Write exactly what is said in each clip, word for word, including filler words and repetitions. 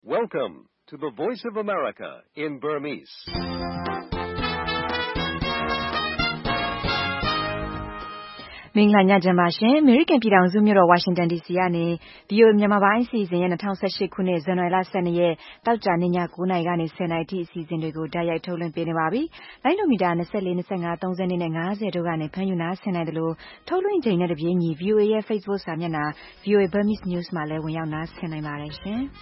Welcome to the Voice of America in Burmese. ။မင်္ဂလာညချမ်းပါရှင်။ အမေရိကန်ပြည်ထောင်စုမြို့တော်ဝါရှင်တန်ဒီစီကနေ ဗွီအိုအေမြန်မာပိုင်းအစီအစဉ်ရဲ့၂၀၁၈ခုနှစ်ဇန်နဝါရီလ၁၂ရက်တောက်ကြနေ့ည၉နာရီကနေ၁၀နာရီထိအစီအစဉ်တွေကိုတိုက်ရိုက်ထုတ်လွှင့်ပေးနေပါပြီ။လိုင်းဒိုမီတာ၂၄、၂၅、၃၂နဲ့၅၀တို့ကနေဖမ်းယူနားဆင်နိုင်တယ်လို့ထုတ်လွှင့်ချိန်နဲ့တပြေးညီ ဗွီအိုအေရဲ့ Facebook စာမျက်နှာ ဗွီအိုအေ Burmese News မှာလည်းဝင်ရောက်နားဆင်နိုင်ပါတယ်ရှင်။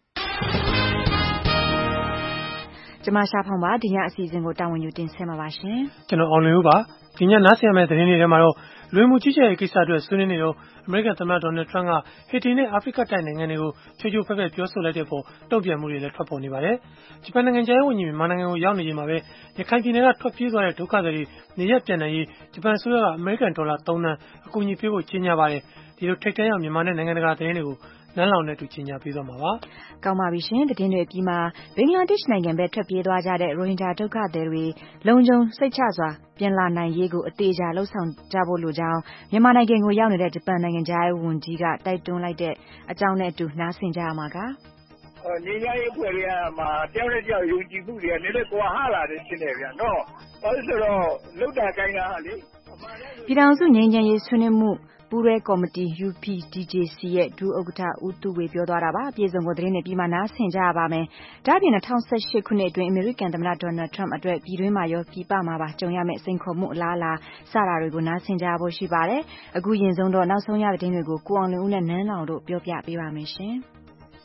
ကျွန်မရှာဖောင်ပါဒီညအစီအစဉ်ကိုတာဝန်ယူတင်ဆက်မှာပါရှင်။ကျွန်တော်အောင်လွင်ဦးပါဒီညနားဆင်ရမယ့်သတင်းတွေထဲမှာတော့လူမှုကြီးကြပ်ရေးကိစ္စအတွက်ဆွေးနွေးနေတော့အမေရိကန်သမ္မတဒေါ်နယ်ထရန့်ကဟေတီနဲ့အာဖရိကတိုက်နိုင်ငံတွေကိုချိုးချိုးဖက်ဖက်ပြောဆိုလိုက်တဲ့အပေါ်တုံ့ပြန်မှုတွေလည်းထွက်ပေါ်နေပါတယ်။ဂျပန်နိုင်ငံသားဝန်ကြီးမြန်မာနိုင်ငံကိုရောက်နေချိန်မှာပဲရခိုင်ပြည်နယ်ကထွက်ပြေးသွားတဲ့ဒုက္ခသည်တွေနေရပ်ပြန်နိုင်ရေးဂျပန်ဆိုရကအမေရိကန်ဒေါ်လာသုံးသန်းအကူအညီပေးဖို့ကြေညာပါတယ်။ဒီလိုထိတ်တန့်ရောက်မြန်မာနဲ့နိုင်ငံတကာသတင်းတွေကိုနန်းလောင်နဲ့တူကြီးညာပေးသွားမှာပါ။ကောင်းပါပြီရှင်သတင်းတွေအပြီးမှာဘင်္ဂလားဒေ့ရှ်နိုင်ငံပဲထွက်ပြေးသွားကြတဲ့ရိုဟင်ဂျာဒုက္ခသည်တွေလုံခြုံစိတ်ချစွာပြန်လာနိုင်ရေးကိုအသေးချာလှုပ်ဆောင်ကြဖို့လိုကြောင်းမြန်မာနိုင်ငံကိုရောက်နေတဲ့ဂျပန်နိုင်ငံသားဝန်ကြီးကတိုက်တွန်းလိုက်တဲ့အကြောင်းနဲ့အတူနားဆင်ကြရမှာကငြိမ်းချမ်းရေးဖွဲ့တွေကမှတယောက်နဲ့တယောက်ယုံကြည်မှုတွေကနည်းနည်းကွာဟလာတယ်ရှင်းတယ်ဗျာနော်။ဘာလို့ဆိုတော့လုတ်တာကိုင်းတာလေပြည်ထောင်စုငြိမ်းချမ်းရေးဆွေးနွေးမှုပူးရဲကော်မတီ ယူ ပီ ဒီ ဂျေ စီ ရဲ့ဒုဥက္ကဋ္ဌဦးသူဝေပြောသွားတာပါအပြည့်စုံကိုသတင်းနဲ့ပြီးမှနားဆင်ကြရပါမယ်။ဒါ့အပြင်၂၀၁၈ခုနှစ်အတွင်းအမေရိကန်သမ္မတဒေါ်နယ်ထရန့်အတွက်ပြည်တွင်းမှာရောပြည်ပမှာပါကြုံရမယ့်စိန်ခေါ်မှုအလားအလာစတာတွေကိုနားဆင်ကြဖို့ရှိပါတယ်။အခုရင်ဆုံးတော့နောက်ဆုံးရသတင်းတွေကိုကိုအောင်လွင်ဦးနဲ့နန်းလောင်တို့ပြောပြပေးပါမယ်ရှင်။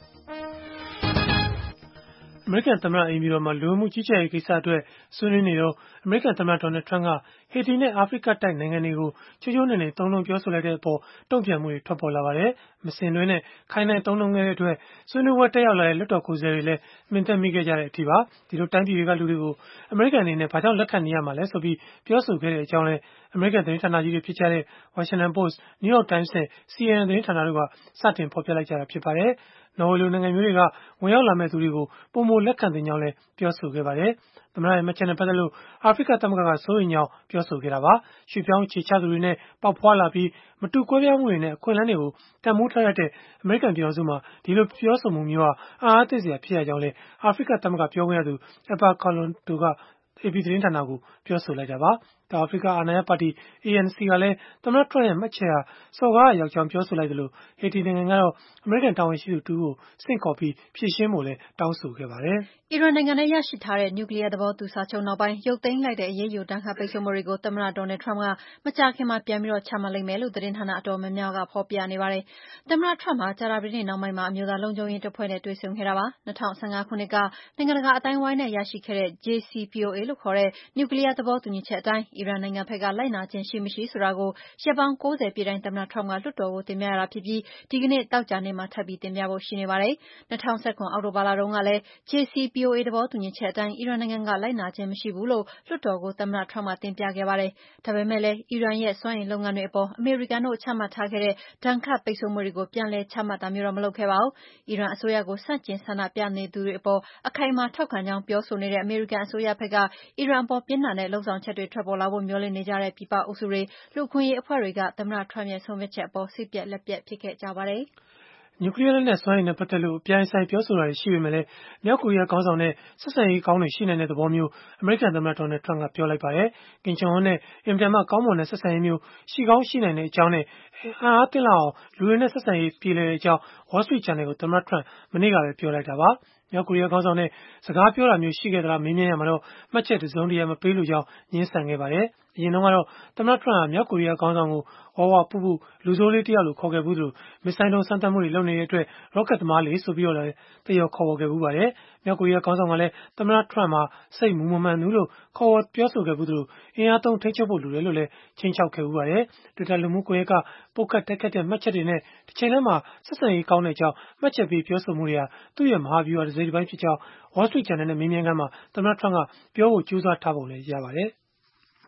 အမေရိကန်သမ္မတအိမ်ပြည်တော်မှာလူမှုကြီးကြပ်ရေးကိစ္စအတွက်ဆွေးနွေးနေတော့အမေရိကန်သမ္မတဒေါ်နယ်ထရန့်ကဟေတီနဲ့အာဖရိကတိုက်နိုင်ငံတွေကိုချိုးချိုးနေနေသုံးလုံးပြောဆိုလိုက်တဲ့အပေါ်တုံ့ပြန်မှုတွေထွက်ပေါ်လာပါတယ်။မစင်တွင်းနဲ့ခိုင်နိုင်သုံးလုံးခဲ့တဲ့အတွက်ဆွေးနွေးပွဲတက်ရောက်လာတဲ့လွှတ်တော်ကိုယ်စားလှယ်တွေလည်းမင်သက်မိခဲ့ကြတဲ့အထိပါ။ဒီလိုတိုင်းပြည်တွေကလူတွေကိုအမေရိကန်အနေနဲ့ဘာကြောင့်လက်ခံနေရမှာလဲဆိုပြီးပြောဆိုခဲ့တဲ့အကြောင်းလဲအမေရိကန်သတင်းဌာနကြီးတွေဖြစ်ကြတဲ့ Washington Post, New York Times နဲ့ စီ အန် အန် သတင်းဌာနတို့ကစတင်ဖော်ပြလိုက်ကြတာဖြစ်ပါတယ်။နော်ဝေလိုနိုင်ငံမျိုးတွေကဝင်ရောက်လာမဲ့သူတွေကိုပုံမလက်ခံတင်ကြောင်းလည်းပြောဆိုခဲ့ပါတယ်။သမ္မတရဲ့မှတ်ချက်နဲ့ပတ်သက်လို့အာဖရိကသမဂ္ဂကစိုးရိမ်ကြောင်းပြောဆိုခဲ့တာပါ။ရွှေ့ပြောင်းခြေချသူတွေနဲ့ပေါက်ဖွာလာပြီးမတူကွဲပြားမှုတွေနဲ့အခွင့်အလမ်းတွေကိုတန်မိုးထားရတဲ့အမေရိကန်ပြည်ထောင်စုမှာဒီလိုပြောဆိုမှုမျိုးဟာအားအသင့်စရာဖြစ်ရကြောင်းလည်းအာဖရိကသမဂ္ဂပြောခွင့်ရသူ Ebba Kalondo ကအေပီသတင်းဌာနကိုပြောဆိုလိုက်တာပါ။တောင်အာဖရိကအာဏာရပါတီ အေအန်စီ ကလည်းသမ္မတထရန့်ရဲ့မှတ်ချက်ဟာစော်ကားရောက်ကြောင်းပြောဆိုလိုက်သလိုဟေတီနိုင်ငံကတော့အမေရိကန်တာဝန်ရှိသူတူကိုဆင့်ခေါ်ပြီးဖြေရှင်းဖို့လည်းတောင်းဆိုခဲ့ပါတယ်။အီရန်နိုင်ငံနဲ့ရရှိထားတဲ့နျူကလ িয়ার သဘောတူစာချုပ်နောက်ပိုင်းရုပ်သိမ်းလိုက်တဲ့အရေးယူဒဏ်ခတ်ပိတ်ဆို့မှုတွေကိုသမ္မတဒေါ်နယ်ထရန့်ကမကြာခင်မှာပြန်ပြီးချမှတ်လိမ့်မယ်လို့သတင်းဌာနအတော်များများကဖော်ပြနေပါတယ်။သမ္မတထရန့်ဟာကြာသပတေးနေ့နှောင်းပိုင်းမှာအမျိုးသားလုံခြုံရေးတပ်ဖွဲ့နဲ့တွေ့ဆုံခဲ့တာပါ။၂၀၁၅ခုနှစ်ကနိုင်ငံတကာအသိုင်းအဝိုင်းနဲ့ရရှိခဲ့တဲ့ ဂျေ စီ ပီ အို အေ လို့ခေါ်တဲ့နျူကလ িয়ার သဘောတူညီချက်အတိုင်းအီရန်နိုင်ငံဘက်ကလိုက်နာခြင်းရှိမရှိဆိုတာကိုရက်ပေါင်း၉၀ပြည့်တိုင်းသမ္မတထရန့်ကလွှတ်တော်ကိုတင်ပြရတာဖြစ်ပြီးဒီကနေ့သောကြာနေ့မှာထပ်ပြီးတင်ပြဖို့ရှိနေပါတယ်။၂၀၁၇အောက်တိုဘာလတုန်းကလည်း ဂျေ စီ ပီ အို အေ သဘောတူညီချက်အတိုင်းအီရန်နိုင်ငံကလိုက်နာခြင်းမရှိဘူးလို့လွှတ်တော်ကိုသမ္မတထရန့်ကတင်ပြခဲ့ပါတယ်။ဒါပေမဲ့လည်းအီရန်ရဲ့စွမ်းအင်လုပ်ငန်းတွေအပေါ်အမေရိကန်တို့ချမှတ်ထားခဲ့တဲ့ဒဏ်ခတ်ပိတ်ဆို့မှုတွေကိုပြန်လည်ချမှတ်တာမျိုးတော့မလုပ်ခဲ့ပါဘူး။အီရန်အစိုးရကိုဆန့်ကျင်ဆန္ဒပြနေသူတွေအပေါ်အခိုင်အမာထောက်ခံကြောင်းပြောဆိုနေတဲ့အမေရိကန်အစိုးရဘက်ကအီရန်အပေါ်ပြင်းထန်တဲ့လုပ်ဆောင်ချက်တွေထွက်ပေါ်လာဖို့မျှော်လင့်နေကြတဲ့ပြည်ပအုပ်စုတွေလူ့အခွင့်အရေးအဖွဲ့တွေကသမ္မတထရန့်ရဲ့ဆုံးဖြတ်ချက်အပေါ်စိတ်ပျက်လက်ပျက်ဖြစ်ခဲ့ကြပါတယ်။နျူကလ িয়ার လက်နက်စွမ်းရည်နဲ့ပတ်သက်လို့အပြိုင်ဆိုင်ပြောဆိုတာတွေရှိပေမဲ့လည်းမြောက်ကိုရီးယားခေါင်းဆောင်နဲ့ဆက်ဆံရေးကောင်းတွေရှိနိုင်တဲ့သဘောမျိုးအမေရိကန်သမ္မတဒေါ်နယ်ထရန့်ကပြောလိုက်ပါတယ်။ကင်ဂျုံအွန်းနဲ့အင်တာမကောင်းမွန်တဲ့ဆက်ဆံရေးမျိုးရှိကောင်းရှိနိုင်တဲ့အကြောင်းနဲ့အင်အားသင့်လောက်အောင်လူတွေနဲ့ဆက်ဆံရေးပြေလည်တဲ့အကြောင်း Wall Street Journal ကိုသမ္မတထရန့်မနေ့ကပဲပြောလိုက်တာပါ။မြောက်ကိုရီးယားခေါင်းဆောင်နဲ့စကားပြောတာမျိုးရှိခဲ့သလားမေးမြန်းရမှာတော့မှတ်ချက်တစုံတရာမပေးလိုကြောင်းညှင်းဆန်ခဲ့ပါတယ်။အရင်တုန်းကတော့သမ္မတထရန့်ဟာမြောက်ကိုရီးယားခေါင်းဆောင်ကိုဝါဝပူပူလူဆိုးလေးတယောက်လိုခေါ်ခဲ့ဘူးသလိုမစ်ဆိုင်ဒုံစမ်းသပ်မှုတွေလုပ်နေတဲ့အတွက်ရော့ကက်သမားလေးဆိုပြီးတော့လည်းတယောက်ခေါ်ဝေါ်ခဲ့ဘူးပါတယ်။မြောက်ကိုရီးယားခေါင်းဆောင်ကလည်းသမ္မတထရန့်မှာစိတ်မူမမှန်ဘူးလို့ခေါ်ဝေါ်ပြောဆိုခဲ့ဘူးသလိုအင်အားသုံးထိန်းချုပ်ဖို့လိုတယ်လို့လည်းချိန်ချောက်ခဲ့ဘူးပါတယ်။ Twitter လူမှုကွန်ရက်ကပုတ်ခတ်တက်ခတ်တဲ့မှတ်ချက်တွေနဲ့တစ်ချိန်လုံးမှာဆက်ဆံရေးကောင်းတဲ့အကြောင်းမှတ်ချက်ပေးပြောဆိုမှုတွေကသူ့ရဲ့မဟာဗျူဟာတစ်စိတ်တစ်ပိုင်းဖြစ်ကြောင်းWall Street Journal နဲ့မေးမြန်းခန်းမှာသမ္မတထရန့်ကပြောဖို့ကြိုးစားထားပုံလည်းရပါတယ်။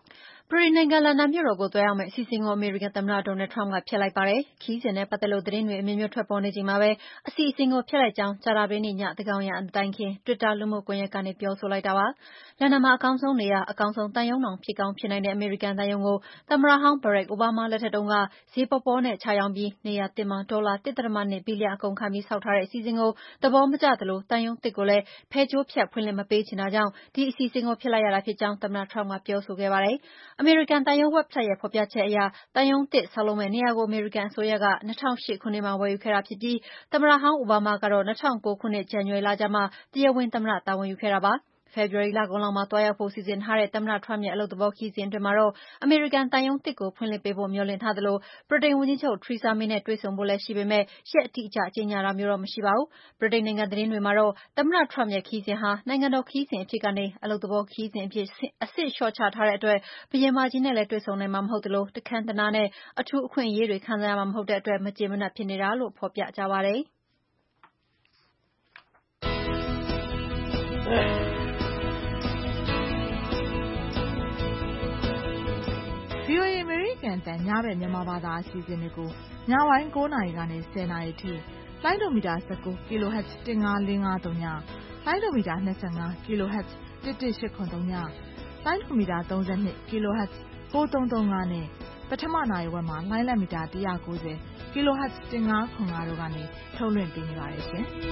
ပရိနိုင်ငံလန်ဒန်မြို့တော်ကိုသွားရောက်မယ့်အစီအစဉ်ကိုအမေရိကန်သမ္မတဒေါ်နယ်ထရမ့်ကဖျက်လိုက်ပါတယ်။ခရီးစဉ်နဲ့ပတ်သက်လို့သတင်းတွေအမျိုးမျိုးထွက်ပေါ်နေချိန်မှာပဲအစီအစဉ်ကိုဖျက်လိုက်ကြောင်းကြာသပတေးနေ့ညသန်းခေါင်ယံအတိုင်ခင် Twitter လူမှုကွန်ရက်ကနေပြောဆိုလိုက်တာပါ။လန်ဒန်မှာအကောင်းဆုံးနေရာအကောင်းဆုံးသံရုံးတောင်ဖြစ်ကောင်းဖြစ်နိုင်တဲ့အမေရိကန်သံရုံးကိုသမ္မတဟောင်း Barack Obama လက်ထက်တုန်းကဈေးပေါပေါနဲ့ချရောင်းပြီးနေရာသစ်မှာဒေါ်လာ တစ်ဒသမ၂ ဘီလီယံအကုန်ခံပြီးဆောက်ထားတဲ့အစီအစဉ်ကိုသဘောမကျသလိုသံရုံးသစ်ကိုလည်းဖဲကြိုးဖြတ်ဖွင့်လှစ်မပေးချင်တာကြောင့်ဒီအစီအစဉ်ကိုဖျက်လိုက်ရတာဖြစ်ကြောင်းသမ္မတထရမ့်ကပြောဆိုခဲ့ပါတယ်။အမေရိကန်သံရုံး website ရဲ့ဖော်ပြချက်အရသံရုံးသစ်ဆောက်လုပ်မယ့်နေရာကိုအမေရိကန်အစိုးရက၂၀၀၈ခုနှစ်မှာဝယ်ယူခဲ့တာဖြစ်ပြီးသမ္မတဟောင်းအိုဘားမားကတော့၂၀၀၉ခုနှစ်ဇန်နဝါရီလကျမှတရားဝင်သမ္မတတာဝန်ယူခဲ့တာပါ။ဖေဖော်ဝါရီလကုန်လောက်မှာသွားရောက်ဖို့စီစဉ်ထားတဲ့သမ္မတထရမ့်ရဲ့အလုပ်သဘောခရီးစဉ်အတွင်းမှာတော့အမေရိကန်သံရုံးသစ်ကိုဖွင့်လှစ်ပေးဖို့မျှော်လင့်ထားသလိုဗြိတိန်ဝန်ကြီးချုပ်ထရီဆာမေနဲ့တွေ့ဆုံဖို့လည်းရှိပေမဲ့ရက်အတိအကျကြေညာတာမျိုးတော့မရှိပါဘူး။ဗြိတိန်နိုင်ငံသတင်းတွေမှာတော့သမ္မတထရမ့်ရဲ့ခရီးစဉ်ဟာနိုင်ငံတော်ခရီးစဉ်အဖြစ်ကနေအလုပ်သဘောခရီးစဉ်အဖြစ်အဆင့်လျှော့ချထားတဲ့အတွက်ဘုရင်မကြီးနဲ့လည်းတွေ့ဆုံနိုင်မှာမဟုတ်သလိုတခမ်းတနားနဲ့အထူးအခွင့်အရေးတွေခံစားရမှာမဟုတ်တဲ့အတွက်မကျေမနပ်ဖြစ်နေတာလို့ဖော်ပြကြပါတယ်။ဗွီအိုအေ အမေရိကန်အသံညဘက်မြန်မာဘာသာအစီအစဉ်တွေကိုညပိုင်း၉နာရီကနေ၁၀နာရီထိလိုင်းဒိုမီတာ၁၉ kHz ၁၅၄၅၃ညလိုင်းဒိုမီတာ၂၅ kHz ၁၁၈၇၃ညလိုင်းဒိုမီတာ၃၂ kHz ၉၃၃၅နဲ့ပထမနာရီဝက်မှာလိုင်းလက်မီတာ၁၉၀ kHz ၁၅၇၅တို့ကနေထုတ်လွှင့်ပေးနေပါတယ်ရှင်။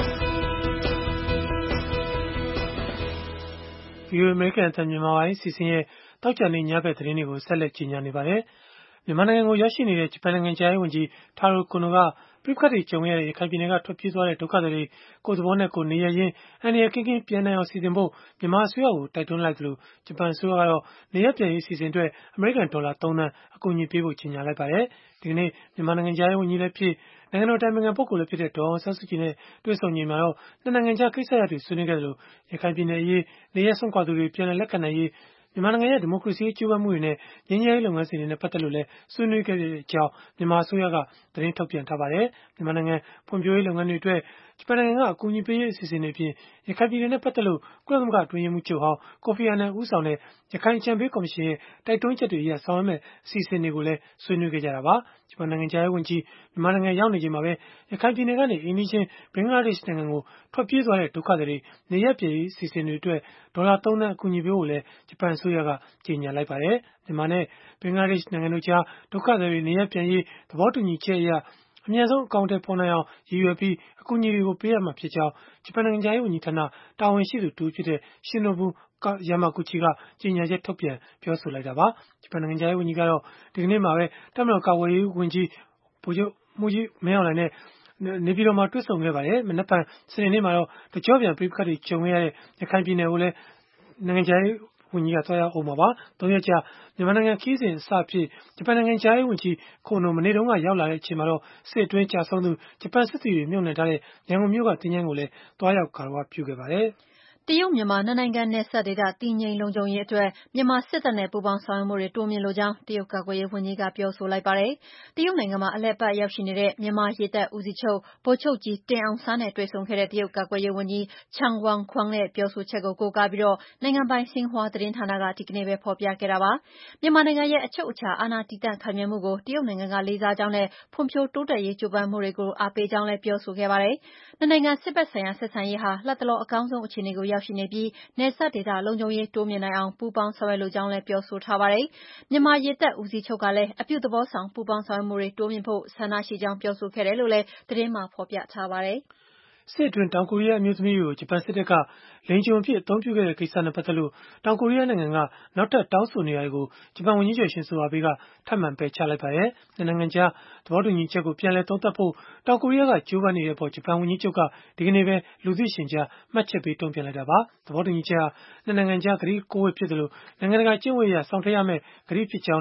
ဗွီအိုအေ အမေရိကန်အသံမြန်မာပိုင်းစီစဉ်ရဲ့တောက်ကြနေညဘက်သတင်းတွေကိုဆက်လက်ကြီးညာနေပါတယ်။မြန်မာနိုင်ငံကိုရောက်ရှိနေတဲ့ဂျပန်နိုင်ငံခြားရေးဝန်ကြီး Taro Kono ကပြစ်ခတ်တွေကြုံရတဲ့ရခိုင်ပြည်နယ်ကထွက်ပြေးသွားတဲ့ဒုက္ခသည်တွေကိုယ်သဘောနဲ့ကိုနေရရင်အန္တရာယ်ကင်းကင်းပြန်နိုင်အောင်စီစဉ်ဖို့မြန်မာအစိုးရကိုတိုက်တွန်းလိုက်သလိုဂျပန်အစိုးရကတော့နေရပြန်ရေးစီစဉ်အတွက်အမေရိကန်ဒေါ်လာသုံးသန်းအကူအညီပေးဖို့ကြေညာလိုက်ပါတယ်။ဒီကနေ့မြန်မာနိုင်ငံခြားရေးဝန်ကြီးလည်းဖြစ်နိုင်ငံတော်တိုင်ပင်ခံပုဂ္ဂိုလ်လည်းဖြစ်တဲ့ဒေါ်အောင်ဆန်းစုကြည်နဲ့တွေ့ဆုံချိန်မှာတော့နှစ်နိုင်ငံကြားကိစ္စရပ်တွေဆွေးနွေးခဲ့သလိုရခိုင်ပြည်နယ်အရေးနေရပ်စွန့်ခွာသူတွေပြန်လည်လက်ခံနိုင်ရေးမြန်မာနိုင်ငံရဲ့ဒီမိုကရေစီရေးကြိုးပမ်းမှုတွေနဲ့ငြိမ်းချမ်းရေးလုပ်ငန်းစဉ်တွေနဲ့ပတ်သက်လို့လည်းဆွေးနွေးခဲ့ကြောင်းမြန်မာအစိုးရကသတင်းထုတ်ပြန်ထားပါတယ်။မြန်မာနိုင်ငံဖွံ့ဖြိုးရေးလုပ်ငန်းတွေအတွက်ဂျပန်နိုင်ငံကအကူအညီပေးရေးအစီအစဉ်တွေအပြင်ရခိုင်ပြည်နယ်နဲ့ပတ်သက်လို့ကုလသမဂ္ဂအတွင်းရေးမှူးချုပ်ဟောင်းကိုဖီအာနန်ဦးဆောင်တဲ့ရခိုင်အကြံပေးကော်မရှင်ရဲ့တိုက်တွန်းချက်တွေအရဆောင်ရွက်မယ့်အစီအစဉ်တွေကိုလည်းဆွေးနွေးခဲ့ကြတာပါ။ဂျပန်နိုင်ငံခြားရေးဝန်ကြီးမြန်မာနိုင်ငံရောက်နေချိန်မှာပဲရခိုင်ပြည်နယ်ကနေအိမ်နီးချင်းဘင်္ဂလားဒေ့ရှ်နိုင်ငံကိုထွက်ပြေးသွားတဲ့ဒုက္ခသည်တွေနေရပ်ပြည်ရေးအစီအစဉ်တွေအတွက်ဒေါ်လာသုံးသန်းအကူအညီပေးဖို့လည်းဂျပန်အစိုးရကကြေညာလိုက်ပါတယ်။မြန်မာနဲ့ဘင်္ဂလားဒေ့ရှ်နိုင်ငံတို့ကြားဒုက္ခသည်တွေနေရပ်ပြန်ရေးသဘောတူညီချက်အရအမြန်ဆုံးအကောင့်တွေပေါ်နိုင်အောင်ရည်ရွယ်ပြီးအကူအညီတွေကိုပေးရမှာဖြစ်ကြောင်းဂျပန်နိုင်ငံခြားရေးဝန်ကြီးဌာနတာဝန်ရှိသူတူဖြစ်တဲ့ Shinobu Yamaguchi ကကြေညာချက်ထုတ်ပြန်ပြောဆိုလိုက်တာပါ။ဂျပန်နိုင်ငံခြားရေးဝန်ကြီးကတော့ဒီကနေ့မှာပဲတပ်မတော်ကာကွယ်ရေးဝန်ကြီးဗိုလ်ချုပ်မှူးကြီးမင်းအောင်လှိုင်နဲ့နေပြည်တော်မှာတွေ့ဆုံခဲ့ပါတယ်။မနက်ဖြန်စနေနေ့မှာတော့တကျော့ပြန်ပြိပခတ်တွေကြုံခဲ့ရတဲ့ရခိုင်ပြည်နယ်ကိုလည်းနိုင်ငံခြားရေးဝန်ကြီးကသွားရောက်အောင်မှာပါ။သုံးရက်ကြာမြန်မာနိုင်ငံခီးစဉ်အစအဖြစ်ဂျပန်နိုင်ငံခြားရေးဝန်ကြီးခိုနိုမနေ့တုန်းကရောက်လာတဲ့အချိန်မှာတော့စစ်အတွင်းကြာဆုံးသူဂျပန်စစ်သည်တွေမြုပ်နှံထားတဲ့ရန်ကုန်မြို့ကသင်္ချိုင်းကိုလည်းသွားရောက်ဂါရဝပြုခဲ့ပါတယ်။တရုတ်မြန်မာနှစ်နိုင်ငံနယ်စပ်ဒေသတည်ငြိမ်လုံခြုံရေးအတွက်မြန်မာစစ်တပ်နဲ့ပူးပေါင်းဆောင်ရွက်မှုတွေတိုးမြှင့်လိုကြောင်းတရုတ်ကာကွယ်ရေးဝန်ကြီးကပြောဆိုလိုက်ပါတယ်။တရုတ်နိုင်ငံမှာအလှည့်ပတ်ရောက်ရှိနေတဲ့မြန်မာရေတပ်ဦးစီးချုပ်ဗိုလ်ချုပ်ကြီးတင်အောင်ဆန်းနဲ့တွေ့ဆုံခဲ့တဲ့တရုတ်ကာကွယ်ရေးဝန်ကြီး Chang Wanquan ရဲ့ပြောဆိုချက်ကိုကိုးကားပြီးနိုင်ငံပိုင်ရှင်ဟွာသတင်းဌာနကဒီကနေ့ပဲဖော်ပြခဲ့တာပါ။မြန်မာနိုင်ငံရဲ့အချုပ်အခြာအာဏာတည်တံ့ခိုင်မြဲမှုကိုတရုတ်နိုင်ငံကလေးစားကြောင်းနဲ့ဖွံ့ဖြိုးတိုးတက်ရေးကြိုးပမ်းမှုတွေကိုအားပေးကြောင်းလည်းပြောဆိုခဲ့ပါတယ်။နှစ်နိုင်ငံစစ်ဘက်ဆိုင်ရာဆက်ဆံရေးဟာလတ်တလောအကောင်းဆုံးအခြေအနေကိုရောက်ရှိနေပြီးနယ်စပ်ဒေသလုံခြုံရေးတိုးမြှင့်နိုင်အောင်ပူးပေါင်းဆောင်ရွက်လိုကြောင်းလည်းပြောဆိုထားပါတယ်။မြန်မာရေတပ်ဦးစီးချုပ်ကလည်းအပြုသဘောဆောင်ပူးပေါင်းဆောင်ရွက်မှုတွေတိုးမြှင့်ဖို့ဆန္ဒရှိကြောင်းပြောဆိုခဲ့တယ်လို့လည်းသတင်းမှာဖော်ပြထားပါတယ်။စစ်အတွင်းတောင်ကိုရီးယားအမျိုးသမီးတွေကိုဂျပန်စစ်တပ်ကလိင်ကျွန်အဖြစ်အသုံးပြုခဲ့တဲ့ကိစ္စနဲ့ပတ်သက်လို့တောင်ကိုရီးယားနိုင်ငံကနောက်ထပ်တောင်းဆိုနေတာတွေကိုဂျပန်ဝန်ကြီးချုပ်ရှင်ဆိုအာဘေးကထပ်မံပယ်ချလိုက်ပါတယ်။နိုင်ငံခြားသဘောတူညီချက်ကိုပြန်လည်သုံးသပ်ဖို့တောင်ကိုရီးယားကကြိုးပမ်းနေတဲ့အပေါ်ဂျပန်ဝန်ကြီးချုပ်ကဒီကနေ့ပဲလူသိရှင်ကြားမှတ်ချက်ပေးတုံ့ပြန်လိုက်တာပါ။သဘောတူညီချက်ဟာနိုင်ငံခြားကတိကိုဝတ်ဖြစ်တယ်လို့နိုင်ငံတကာကျင့်ဝတ်အရဆောင်ထည့်ရမယ့်ကတိဖြစ်ကြောင်းနဲ့